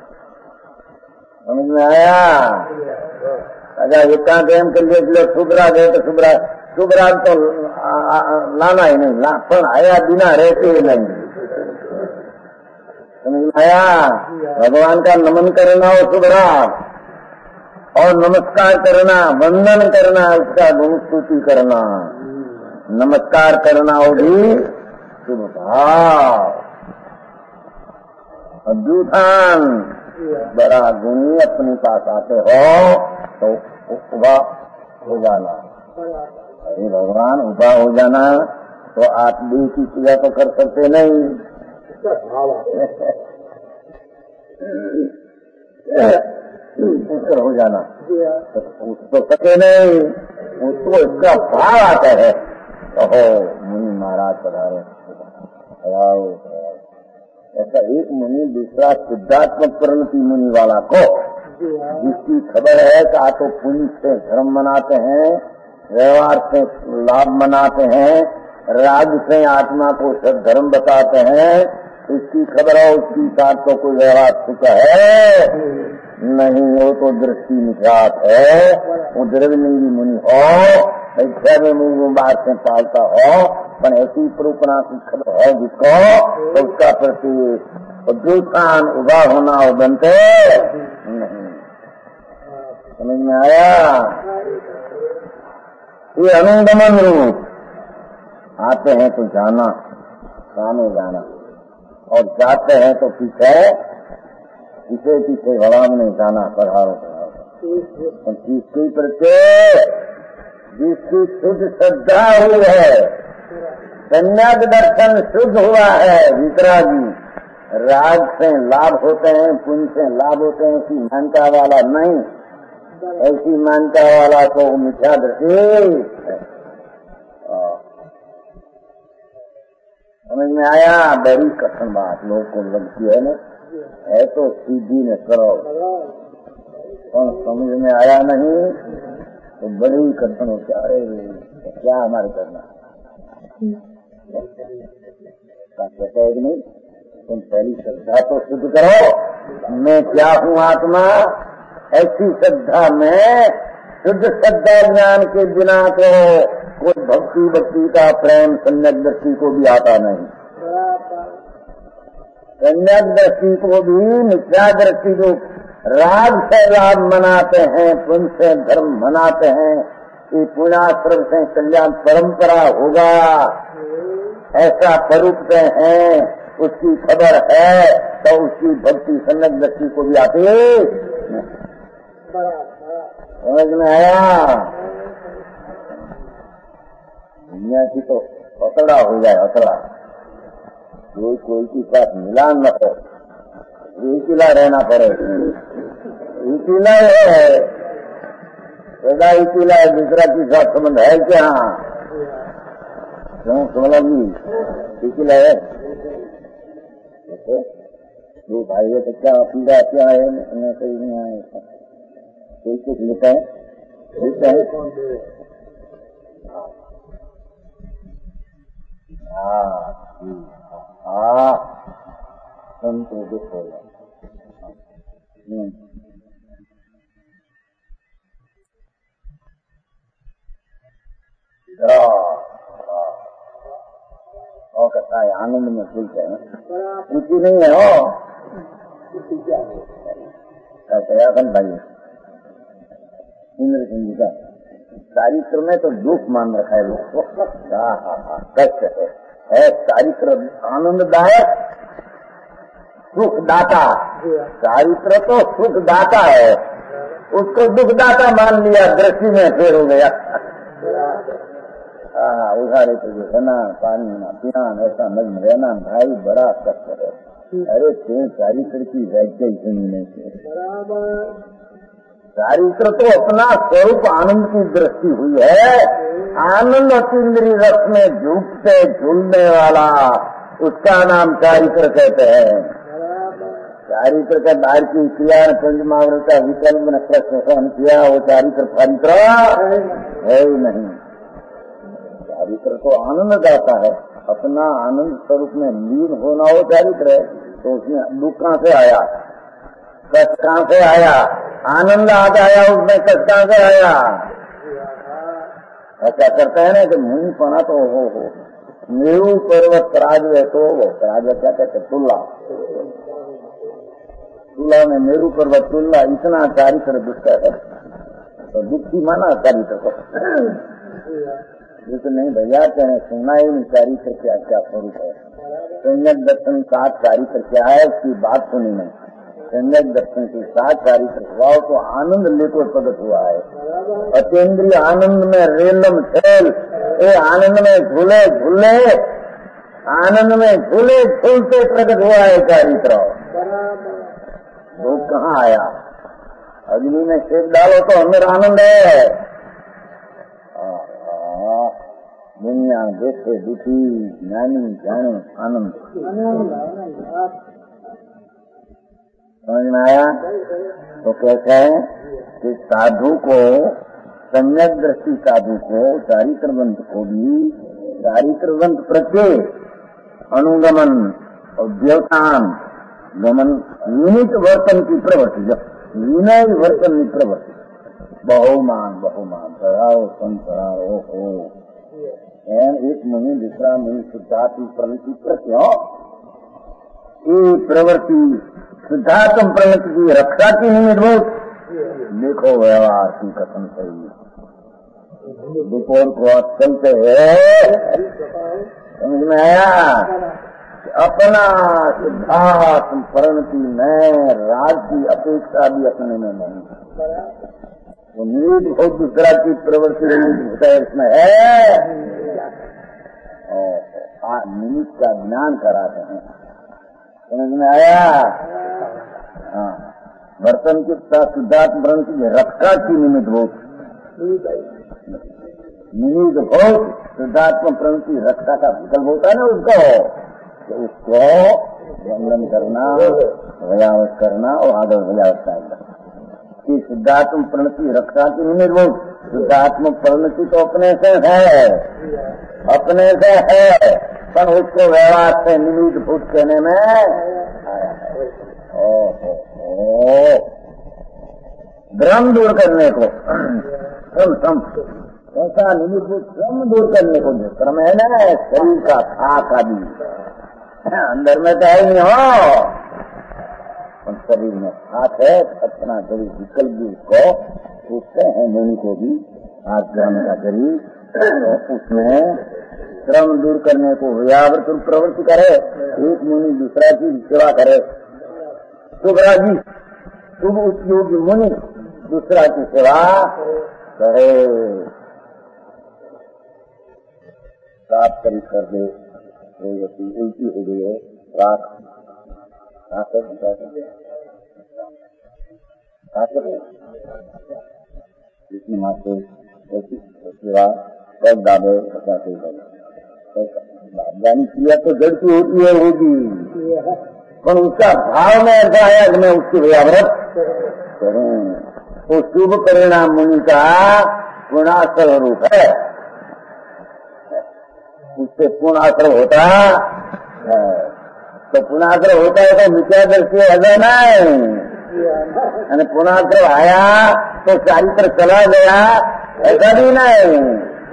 समझ में आया? अच्छा एकांत एम कर लिए शुभराग है तो शुभराग शुभराग तो लाना ही नहीं ला, पर आया बिना रहते ही नहीं। समझ में आया? भगवान का नमन करना और शुभराग और नमस्कार करना वंदन करना उसका गुण स्तुति करना नमस्कार करना और भी शुभ भाव। अद्भुतान बड़ा गुणी अपने पास आते हो तो उबा हो जाना। अरे भगवान उबा हो जाना तो आप देह की पूजा तो कर सकते नहीं उसकर हो जाना तो उसको सके नहीं उसको इसका भाव आता है। ओहो मुनि महाराज पधारे ऐसा एक मुनि दूसरा सिद्धात्म प्रणति मुनि वाला को जिसकी खबर है कि आप तो पुण्य से धर्म मनाते हैं व्यवहार से लाभ मनाते हैं राग से आत्मा को धर्म बताते हैं इसकी खबर है उसकी साथ तो कोई व्यवहार चुका है नहीं वो तो दृष्टि निजात है वो द्रविलिंगी मुनि हो ऐसा में मुंह बात से पालता हो पर ऐसी प्रूपना की खबर है जिसको तो उसका प्रति उद्योगान उभा होना और बनते नहीं। समझ में आया? ये अनुगमन रूप आते हैं तो जाना सामने जाना और जाते हैं तो पीछे पीछे पीछे भगवान नहीं जाना पढ़ाओ पढ़ाओ जिसकी प्रत्येक जिसकी शुद्ध श्रद्धा हुई है सम्यक दर्शन शुद्ध हुआ है वितरागी राग से लाभ होते हैं पुण्य से लाभ होते हैं ऐसी मान्यता वाला नहीं ऐसी मान्यता वाला को मिथ्या दृष्टि समझ में आया? बड़ी कठिन बात लोग को लगती है ना है तो सीधी न करो और समझ में आया नहीं तो बड़ी कठिन होती है। क्या हमारे करना कहते है नहीं तुम पहली श्रद्धा तो शुद्ध करो मैं क्या हूँ आत्मा ऐसी श्रद्धा में शुद्ध श्रद्धा ज्ञान के बिना तो कोई भक्ति भक्ति का प्रेम सम्यक दृष्टि को भी आता नहीं सम्यक दृष्टि को भी मिथ्या दृष्टि को राग से लाभ मनाते हैं पुण्य से धर्म मनाते हैं कि पुण्याश्रम से कल्याण परंपरा होगा ऐसा परूपते हैं उसकी खबर है तो उसकी भक्ति सम्यक दृष्टि को भी आती समझ में आया? दुनिया की तो अतड़ा हो जाए, अतड़ा, कोई कोई के साथ मिलान न हो, इकीला रहना पड़े। इकीला है, सदा इकीला है, दूसरा के साथ संबंध है क्या? क्यों सोलह जी इकीला है? दो भाई है तो क्या पीड़ा क्या है? उन्हें सही नहीं आए, कोई कुछ लिखा है, लिखा है। हाँ, संतो दुख हो गया। और कहता है आनंद में खुलते हैं, रुचि नहीं है हो कहते भाई इंद्र सिंह जी का चारित्र में तो दुख मान रखा है लोग को। हाँ हाँ हाँ कष्ट है, है चारित्र आनंददायक, सुखदाता। चारित्र तो सुखदाता है, उसको दुखदाता मान लिया, दृष्टि में फेर हो गया। हाँ उधारे तो जो खाना पानी ना पीना, ऐसा नग्न रहना भाई बड़ा कष्ट है। अरे ते चारित्र की व्याख्या ही सुनी नहीं। चारित्र तो अपना स्वरूप आनंद की दृष्टि हुई है। आनंद अतीन्द्रिय रस में झूठते झूलने वाला, उसका नाम चारित्र कहते हैं। चारित्र का बाहर की क्रिया पंचमावृत का विकल्प ने प्रश्न किया, वो चारित्र फारित्र है ही नहीं। चारित्र तो आनंद दाता है, अपना आनंद स्वरूप में लीन होना हो चारित्र है। तो उसमें दुख कहाँ से आया, कष्ट कहाँ से आया, आनंद आ आया, उसमें कष्ट कहाँ से आया? ऐसा करते हैं ना कि मुनि पना तो हो हो मेरू पर्वत राजवे तो वो राजवे क्या कहते, तुल्ला, तुल्ला में मेरू पर्वत तुल्ला, इतना चारित्र दुष्ट है तो दुखी माना चारित्र को। तो नहीं भैया कहने सुना ही नहीं चारित्र क्या क्या स्वरूप है। सम्यक दर्शन साथ चारित्र क्या है उसकी बात सुनी नहीं। सम्यक दर्शन के साथ चारित्र स्वभाव तो आनंद लेकर प्रकट हुआ है। अतीन्द्रिय आनंद में रेलम खेल, ये आनंद में झूले झूले, आनंद में झूले झूलते प्रकट हुआ है चारित्र। वो कहाँ आया? अग्नि में शेप डालो तो अंदर आनंद है। दुनिया देखे दुखी ज्ञानी जाने आनंद। समझ में आया? तो कहते हैं कि साधु को, सम्यक दृष्टि साधु को, चारित्रवंत को भी चारित्रवंत प्रत्यय अनुगमन और व्यवसान गमन विनित वर्तन की प्रवृत्ति, जब विनय वर्तन की प्रवृत्ति, बहुमान बहुमान चढ़ाओ संचढ़ाओ हो। एक मुनि दूसरा मुनि शुद्धात्म प्रवृत्ति प्रत्यो, ये प्रवृत्ति शुद्धात्म प्रवृत्ति की रक्षा की निमित्त देखो व्यवहार की कसम सही। दोपहर को आप चलते है, समझ में आया? अपना शुद्धात्म प्रवृत्ति में राज की अपेक्षा भी अपने में नहीं, वो निमित्त बहुत दूसरा की प्रवृत्ति इसमें है। निमित्त का ज्ञान कराते हैं, समझ में आया? हाँ, बर्तन के साथ शुद्धात्म ब्रह्म की रक्षा की निमित्त बहुत निमित्त बहुत शुद्धात्म ब्रह्म की रक्षा का विकल्प होता है ना उसको, तो उसको व्यंजन करना, वजावट करना और आदर वजावट करना कि शुद्धात्म प्रणति रक्षा की निमित्त बहुत। शुद्धात्म प्रणति तो अपने से है, अपने से है, पर उसको व्यवहार से निमित्त भूत कहने में आया है। ओहो, भ्रम दूर करने को, श्रम श्रम ऐसा निमित्त भूत श्रम दूर करने को जो श्रम है ना, शरीर का थाक आदि अंदर में तो है नहीं हो, शरीर में हाथ है, अपना शरीर विकल्प भी उसको पूछते हैं। मुनि को भी हाथ ग्रहण का शरीर, तो उसमें श्रम दूर करने को व्यावृत प्रवृत्ति करे। एक मुनि दूसरा की सेवा करे, शुभराजी शुभ उपयोगी मुनि दूसरा की सेवा करे। साफ करी कर दे, उल्टी हो गई है, राख इतनी मात्र दावे जानी क्रिया तो जड़ की होती है होगी, पर उसका भाव में ऐसा है कि मैं उसकी व्यावृत करूं। वो शुभ परिणाम मुनि का गुणाश्रय रूप है, उससे पुणाश्रय होता है। तो पुणाश्रय होता है तो मिथ्या दृष्टि ऐसा नहीं, पुणाश्रय आया तो चारित्र चला गया ऐसा भी नहीं।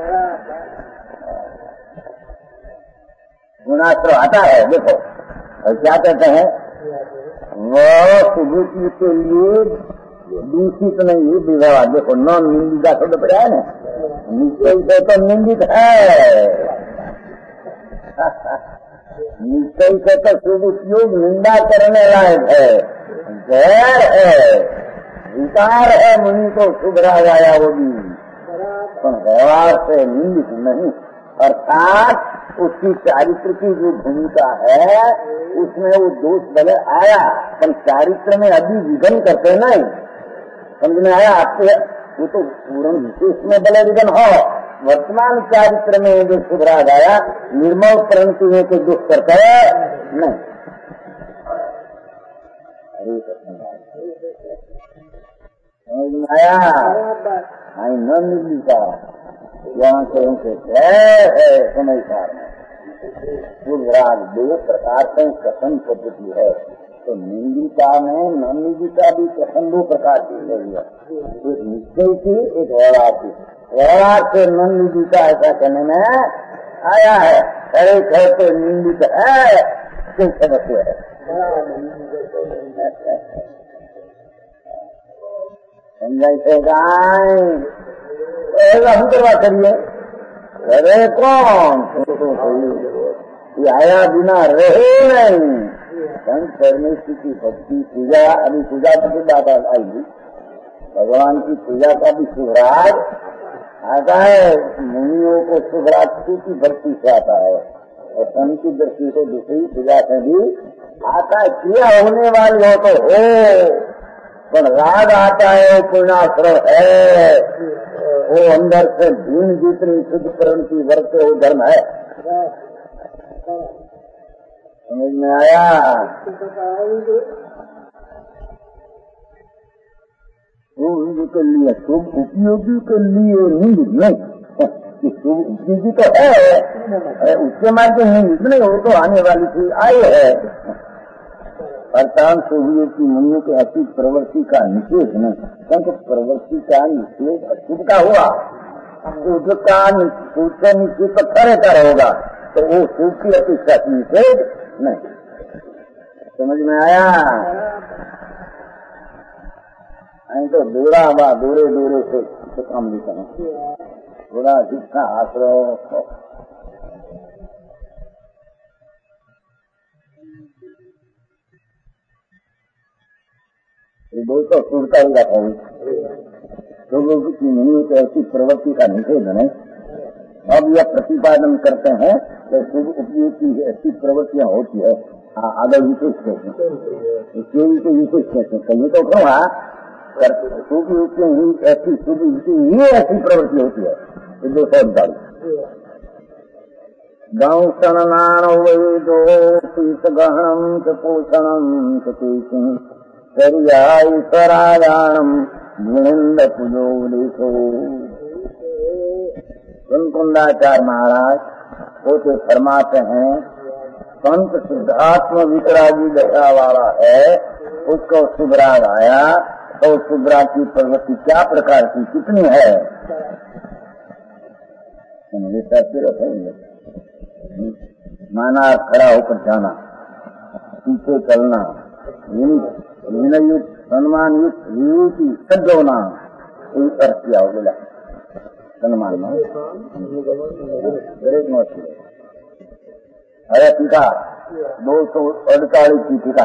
गुणाश्रय आता है, देखो और क्या कहते हैं, वो सुबुद्धि के लिए दूषित नहीं है विवाह। देखो न निंदिता शब्द पर है ना, निश्चय से तो निंदित है, निश्चय से तो शुभ उपयोग निंदा करने लायक है, गैर है, विकार है, मुनि को शुभ रहा आया वो भी, पर व्यवहार से निंदित नहीं। अर्थात उसकी चारित्र की जो भूमिका है उसमें वो दोष भले आया, पर चारित्र में अभी विघन करते नहीं। समझ में आया आपके? वो तो पूर्ण विशेष में भले विघन हो, वर्तमान चारित्र में जो शुभराग आया निर्मल परंतु में कोई दुख करता है नहीं। समझ में आया? आई न मिलता यहाँ से है समय सार में शुभराग दो प्रकार से कथन पद्धति है। तो निंदिता में न निंदिता भी कथन दो प्रकार की है, एक निश्चय की एक व्यवहार की। व्यवहार से न निंदिता ऐसा कहने में आया है, अरे कहते निंदित है क्यों समझते है, समझाइए गाय ऐसा हम करवा करिए। अरे कौन ये आया बिना रहे नहीं। संत परमेश्वर की भक्ति पूजा, अभी पूजा की बात आएगी, भगवान की पूजा का भी शुभराग आता है। मुनियों को शुभराग की भक्ति से आता है और संत की दृष्टि को दूसरी पूजा से भी आता है। क्रिया होने वाली हो तो हो, पर राग आता है वो पूर्णाश्रय है, वो अंदर से भीन जितनी शुद्ध परंतु वर्त वो धर्म है। समझ में आया? शुभ के लिए, शुभ उपयोगी के लिए निंदित नहीं, शुभ उपयोगी तो है, उसके मार्ग निंदित नहीं, वो तो आने वाली चीज आई है। अर्थात शुभ की मुनियों के अशुभ प्रवृत्ति का निषेध नहीं, क्योंकि प्रवृत्ति का निषेध अशुभ का हुआ, शुभ का शुभ से निश्चित तो खरेतर होगा, तो वो शुभ की अपेक्षा निषेध नहीं। समझ में आया? नहीं तो दूरा बा दूरे दूरे से तो काम भी करना, थोड़ा जितना आश्रय दोस्तों सुनता ही रखा हूँ। लोगों की मुनियों की ऐसी प्रवृत्ति का निषेध नहीं। अब यह प्रतिपादन करते हैं कि शुभ उपयोग की ऐसी प्रवृत्तियां होती है, आगे विशेष कहते हैं, उसके भी विशेष कहते हैं। कहीं तो कहूँगा शुभ उपयोग ऐसी शुभ ये ऐसी प्रवृत्ति होती है, ये दो सौ उनतालीस गाँव सननान वेदो शीत गहनम च पोषणम च ईश्वरायाणम गुणिंद पुजोदेशो। कुंडाचार्य महाराज होते फरमाते हैं, संत सिद्धात्म वितरागी दशा वाला है, उसको शुभराग आया तो शुभराग की प्रवृत्ति क्या प्रकार की कितनी है, माना खड़ा होकर जाना, पीछे चलना, विनय युक्त, सम्मान युक्त, विभूति सज्ज होना, कोई अर्थ किया हो बोला सम्मान में दरेक नोट। अरे टीका दो सौ अड़तालीस की टीका,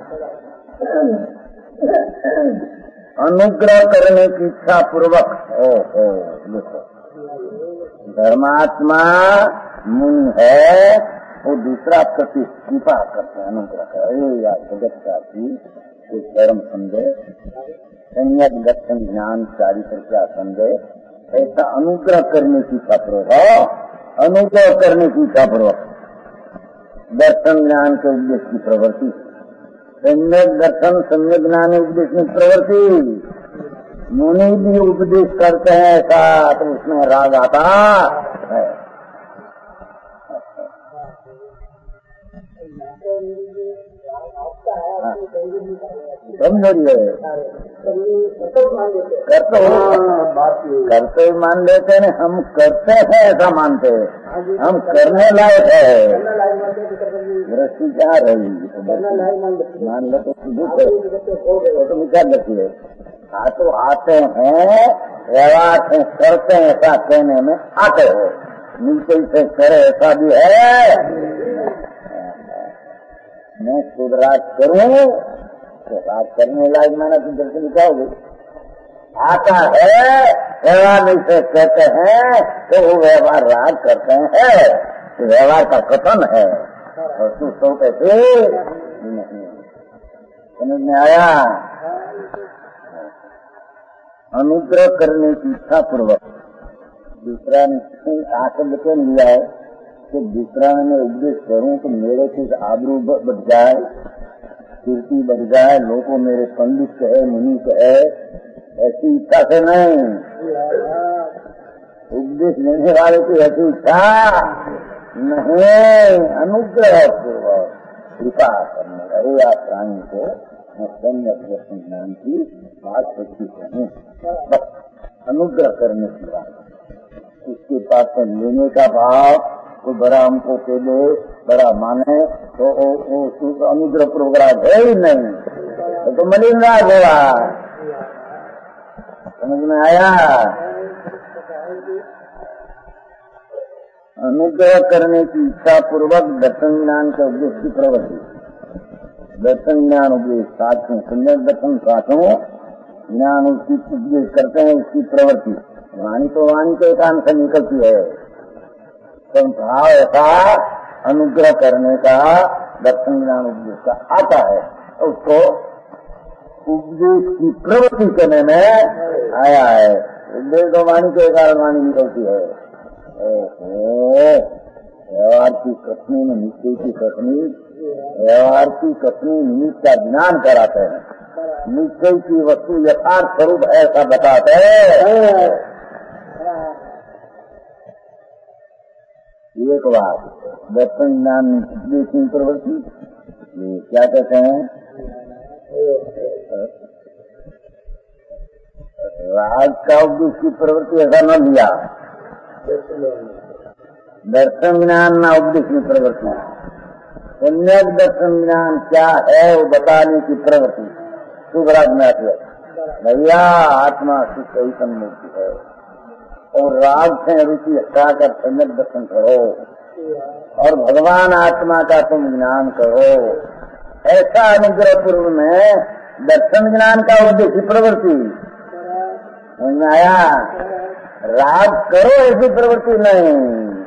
अनुग्रह करने की इच्छा पूर्वक। ओ ओ देखो, धर्मात्मा मुनि है वो दूसरा प्रति कृपा करते हैं, अनुग्रह कर। अरे यार जगत का कोई धर्म समझे, सम्यक दर्शन ज्ञान चारित्र क्या समझे, ऐसा अनुग्रह करने की पूर्वक, अनुग्रह करने की पूर्वक दर्शन ज्ञान के उपदेश की प्रवृत्ति, सम्यक दर्शन सम्यक ज्ञान उपदेश की प्रवृत्ति। मुनि भी उपदेश करते हैं ऐसा, तो उसमें राग आता है। समझिए, करते करते मान लेते हैं, हम करते हैं ऐसा मानते हैं, हम करने लायक है। दृष्टि क्या रही मान लो तो विचार रखिए, हाँ तो आते हैं व्यवहार से करते हैं ऐसा कहने में आते हो, नीचे से करे ऐसा भी है। मैं खुद राज करूं तो राज करने लायक मैंने तुम दर्शन लिखाओगे, आता है व्यवहार नहीं से कहते हैं तो वो व्यवहार राज करते हैं, तो व्यवहार का कथन है और तू तो कैसे नहीं समझ में आया। अनुग्रह करने की इच्छा पूर्वक दूसरा ने आकर के लिया है कि दूसरा मैं उपदेश करूं तो मेरे कुछ आबरू बढ़ जाए, कीर्ति बढ़ जाए, लोगों मेरे पंडित कहे मुनि कहे, ऐसी इच्छा से नहीं। उपदेश लेने वाले की ऐसी इच्छा नहीं, अनुग्रह पूर्वक कृपा करने। अरे आप प्राणी को मैं सम्यक दर्शन ज्ञान की बात सच्ची कहूँ, बस अनुग्रह करने की बात। उसके पास में लेने का भाव कोई बड़ा हमको के दे, बड़ा माने तो वो अनुग्रह प्रोग्राम है ही नहीं, तो, तो मलिनराज होगा। समझ में आया। अनुग्रह करने की इच्छा पूर्वक दर्शन ज्ञान के उपदेश की प्रवृत्ति, दर्शन ज्ञान उपदेश साधु सम्यक दर्शन साधु ज्ञान उसकी उपदेश करते हैं, उसकी प्रवृत्ति वाणी तो वाणी के कान से निकलती है, तो भाव ऐसा अनुग्रह करने का दर्शन ज्ञान उपदेश का आता है, उसको उपदेश की प्रवृत्ति करने में आया है। उपदेश तो वाणी के कारण वाणी निकलती है। व्यवहार की कथनी में निश्चय की कथनी, व्यवहार की कथनी निमित्त का ज्ञान कराते हैं, निश्चय की वस्तु यथार्थ स्वरूप ऐसा बताते हैं। एक बात दर्शन ज्ञान की प्रवृत्ति ये क्या कहते हैं, राज का उपदेश की प्रवृत्ति ऐसा न लिया, दर्शन ज्ञान न उपदेश की प्रवृत्ति, सम्यक दर्शन ज्ञान क्या है वो बताने की प्रवृत्ति। सुभराज में आती है भैया आत्मा सुख ऐसन मूर्ति है और राग से रुचि हटाकर सम्यक दर्शन करो और भगवान आत्मा का तुम ज्ञान करो, ऐसा अनुग्रह पूर्व में दर्शन ज्ञान का उद्देश्य प्रवृत्ति समझ आया। राग करो ऐसी प्रवृत्ति नहीं,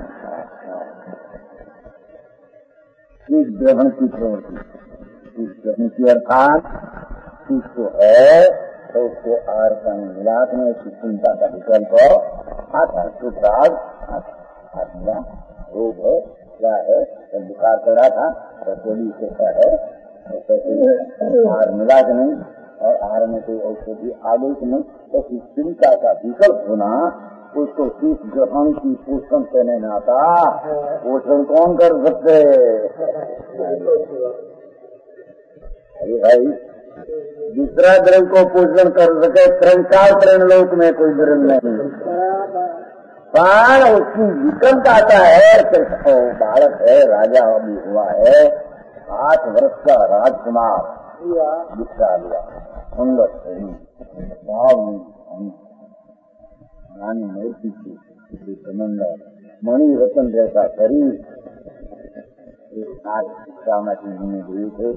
इस ग्रहण की प्रवृत्ति, इस ग्रहण की अर्थात इसको है तो उसको आर का मिलाप में उसकी चिंता का विकल्प आता है। तो राग आता रोग है क्या है, जब बुखार चढ़ा था रसोली से क्या है, आहार मिला कि नहीं और आहार में कोई औषधि आ गई कि नहीं, तो इस चिंता का विकल्प होना उसको इस ग्रहण की पोषण से नहीं आता। पोषण कौन कर सकते? अरे भाई दूसरा द्रव्य को पोषण कर सके त्रंकार तरण लोक में कोई द्रव्य नहीं, पर उसकी विकल्प आता है। बालक है, राजा भी हुआ है, आठ वर्ष का राजकुमार दीक्षा लिया, सुंदर भाव रानी मूर्ति की समंदर मणि रतन जैसा शरीर शिक्षा में दिए थे,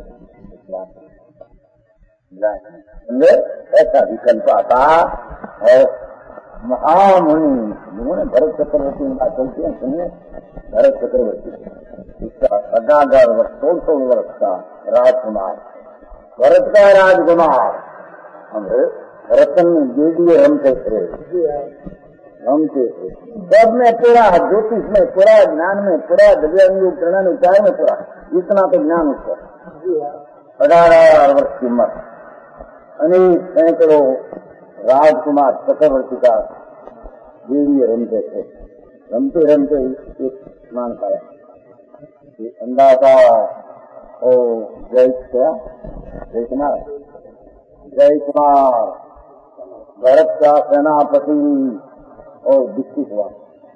ऐसा विकल्प आता है। महामुनि जिन्होंने भरत चक्रवर्ती की बात चलती है, सुनिए भरत चक्रवर्ती इसका अठारह वर्ष सोलह सोलह वर्ष का राजकुमार, भरत का राजकुमार, हमारे रतन देवी रमते थे रमते थे सब में पूरा, ज्योतिष में पूरा, ज्ञान में पूरा, दिव्यांग प्रणन उपाय में पूरा, इतना तो ज्ञान उसका। अठारह वर्ष की उम्र, अनेक सैकड़ों राजकुमार चक्रवर्ती का देवी रमते थे। रमते रमते एक स्नान पाया, अंधा का ओ जय क्या जय कुमार जय कुमार भरत का सेनापति और विकसित हुआ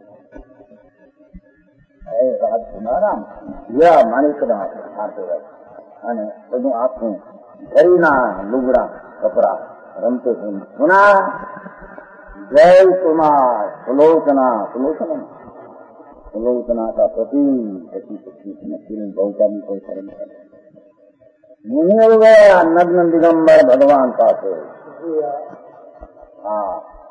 राजकुमार यह माणिकना आते गए અને બધું આખું ભરીના લુગડા કપડા રમતે સુના જય કુમાર સુલોચના સુલોચના सुलोचना का पति पति पति बहुता में कोई कर्म कर मुनि हो गया नग्न दिगंबर भगवान पास। हाँ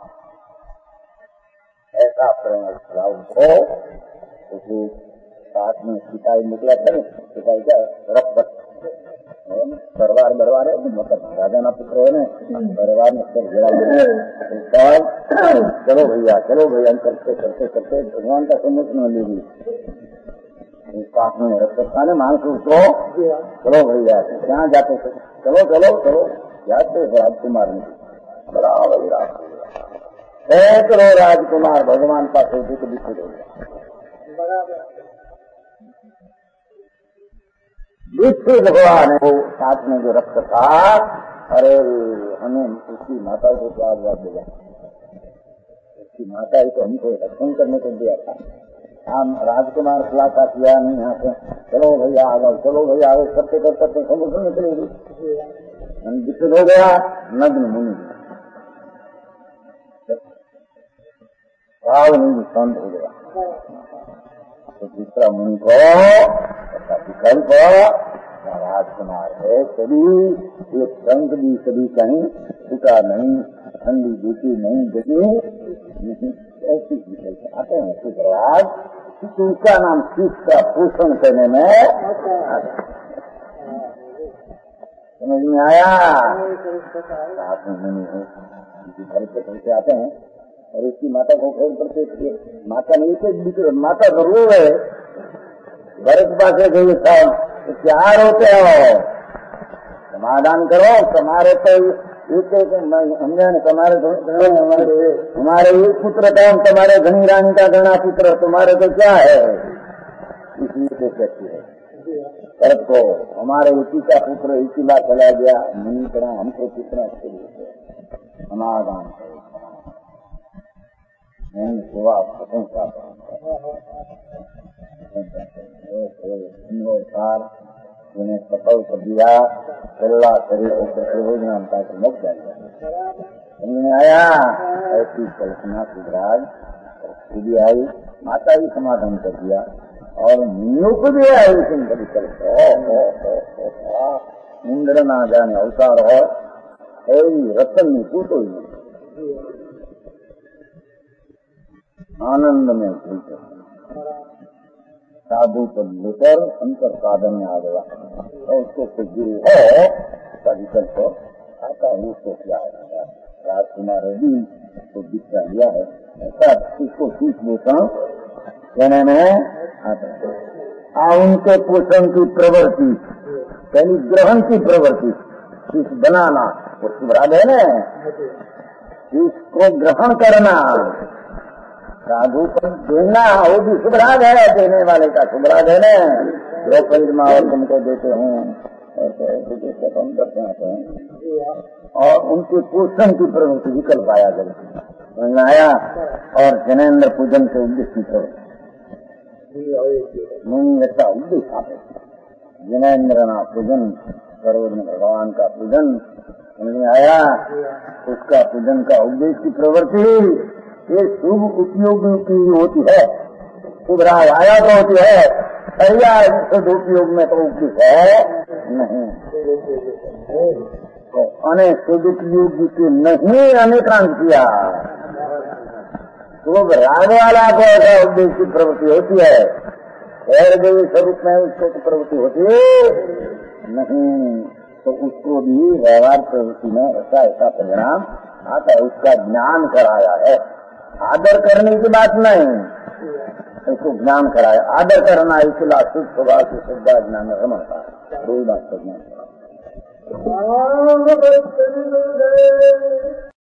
ऐसा प्रेम खड़ा उनको उसे साथ में सिपाही निकला करे, सिपाही क्या रफ्त दरबार दरबार है, मतलब राजा ना पुत्र है ना, दरबार में सब गिरा चलो भैया चलो भैया करते करते करते भगवान का सम्मुख न ले गई पास में रक्त खाने मानस उसको चलो भैया कहाँ जाते थे, चलो चलो चलो जाते राजकुमार ने बड़ा बड़ा सैकड़ों राजकुमार भगवान पास होते तो विकसित हो गया। विकसित भगवान है वो साथ में जो रक्त था, अरे हमें उसकी माता को क्या जवाब दिया, उसकी माता ही तो हमको रक्षण करने को दिया था। हम राजकुमार खुलासा किया नहीं यहाँ से, चलो भैया आ गए चलो भैया आ गए करते करते समुद्र में चलेगी, विकसित हो गया नग्न मुनि भाव नहीं शांत हो गया। तो दूसरा मुनि को विकल्प राजकुमार है, कभी एक रंग भी कभी कहीं छुटा नहीं, ठंडी जूती नहीं जगी, ऐसी विकल्प आते हैं सुखराज, उसका नाम शिव का पोषण करने में समझ में आया। साथ में मुनि है विकल्प करके आते हैं और इसकी माता को खोल करके माता नहीं थे, माता जरूर है भरत पास गई था, क्या रोते हो समाधान करो, तुम्हारे तो एक एक हमने तुम्हारे हमारे एक पुत्र था, तुम्हारे धनी रानी का गणा पुत्र, तुम्हारे तो क्या है, इसलिए तो कहती है भरत को हमारे इसी का पुत्र इसी बात चला गया, मुनि तरह हमको कितना समाधान नहीं सेवा प्रशंसा जिन्हें सफल कर दिया चल्ला शरीर प्रयोजन का मुक्त जाएगा। समझ में आया। ऐसी कल्पना सुधराज भी आई, माता भी समाधान कर दिया और मुनियों को भी आई उनका विकल्प इंद्र ना जाने अवतार हो रतन में पूछो ही आनंद में भूलते साधु को लेकर अंतर साधन में आ गया और उसको कुछ गुरु है का विकल्प आता है, उसको क्या है राजकुमार भी तो दीक्षा लिया है ऐसा उसको सीख लेता कहने में आता है। उनके पोषण की प्रवृत्ति यानी ग्रहण की प्रवृत्ति सीख बनाना वो सुभराग है न, इसको ग्रहण करना साधु को देना वो भी शुभराग है, देने वाले का शुभराग है न। द्रौपदी माँ और तुमको देते हैं कम करते हैं और उनके पोषण की प्रवृत्ति विकल्प आया जब आया और जनेन्द्र पूजन के उद्देश्य प्रवृत्ति नहीं ऐसा उद्देश्य आते जनेन्द्र ना पूजन सरोवर में भगवान का पूजन समझ में आया। उसका पूजन का उद्देश्य की प्रवृत्ति ये शुभ उपयोग की होती है, शुभ राग आया तो होती है, सैया शुद्ध उपयोग में तो उपयोग है नहीं, तो अनेक शुद्ध उपयोग की नहीं अनेकांत किया तो वो राग वाला को ऐसा उद्देश्य की प्रवृत्ति होती है, खैर देवी स्वरूप में उसको तो प्रवृत्ति होती है नहीं, तो उसको भी व्यवहार प्रवृत्ति में ऐसा ऐसा परिणाम आता है, उसका ज्ञान कराया है। आदर करने की बात नहीं, उसको ज्ञान कराया। आदर करना इसलिए शुद्ध स्वभाव से शुद्धा ज्ञान रमता है, दो बात करना।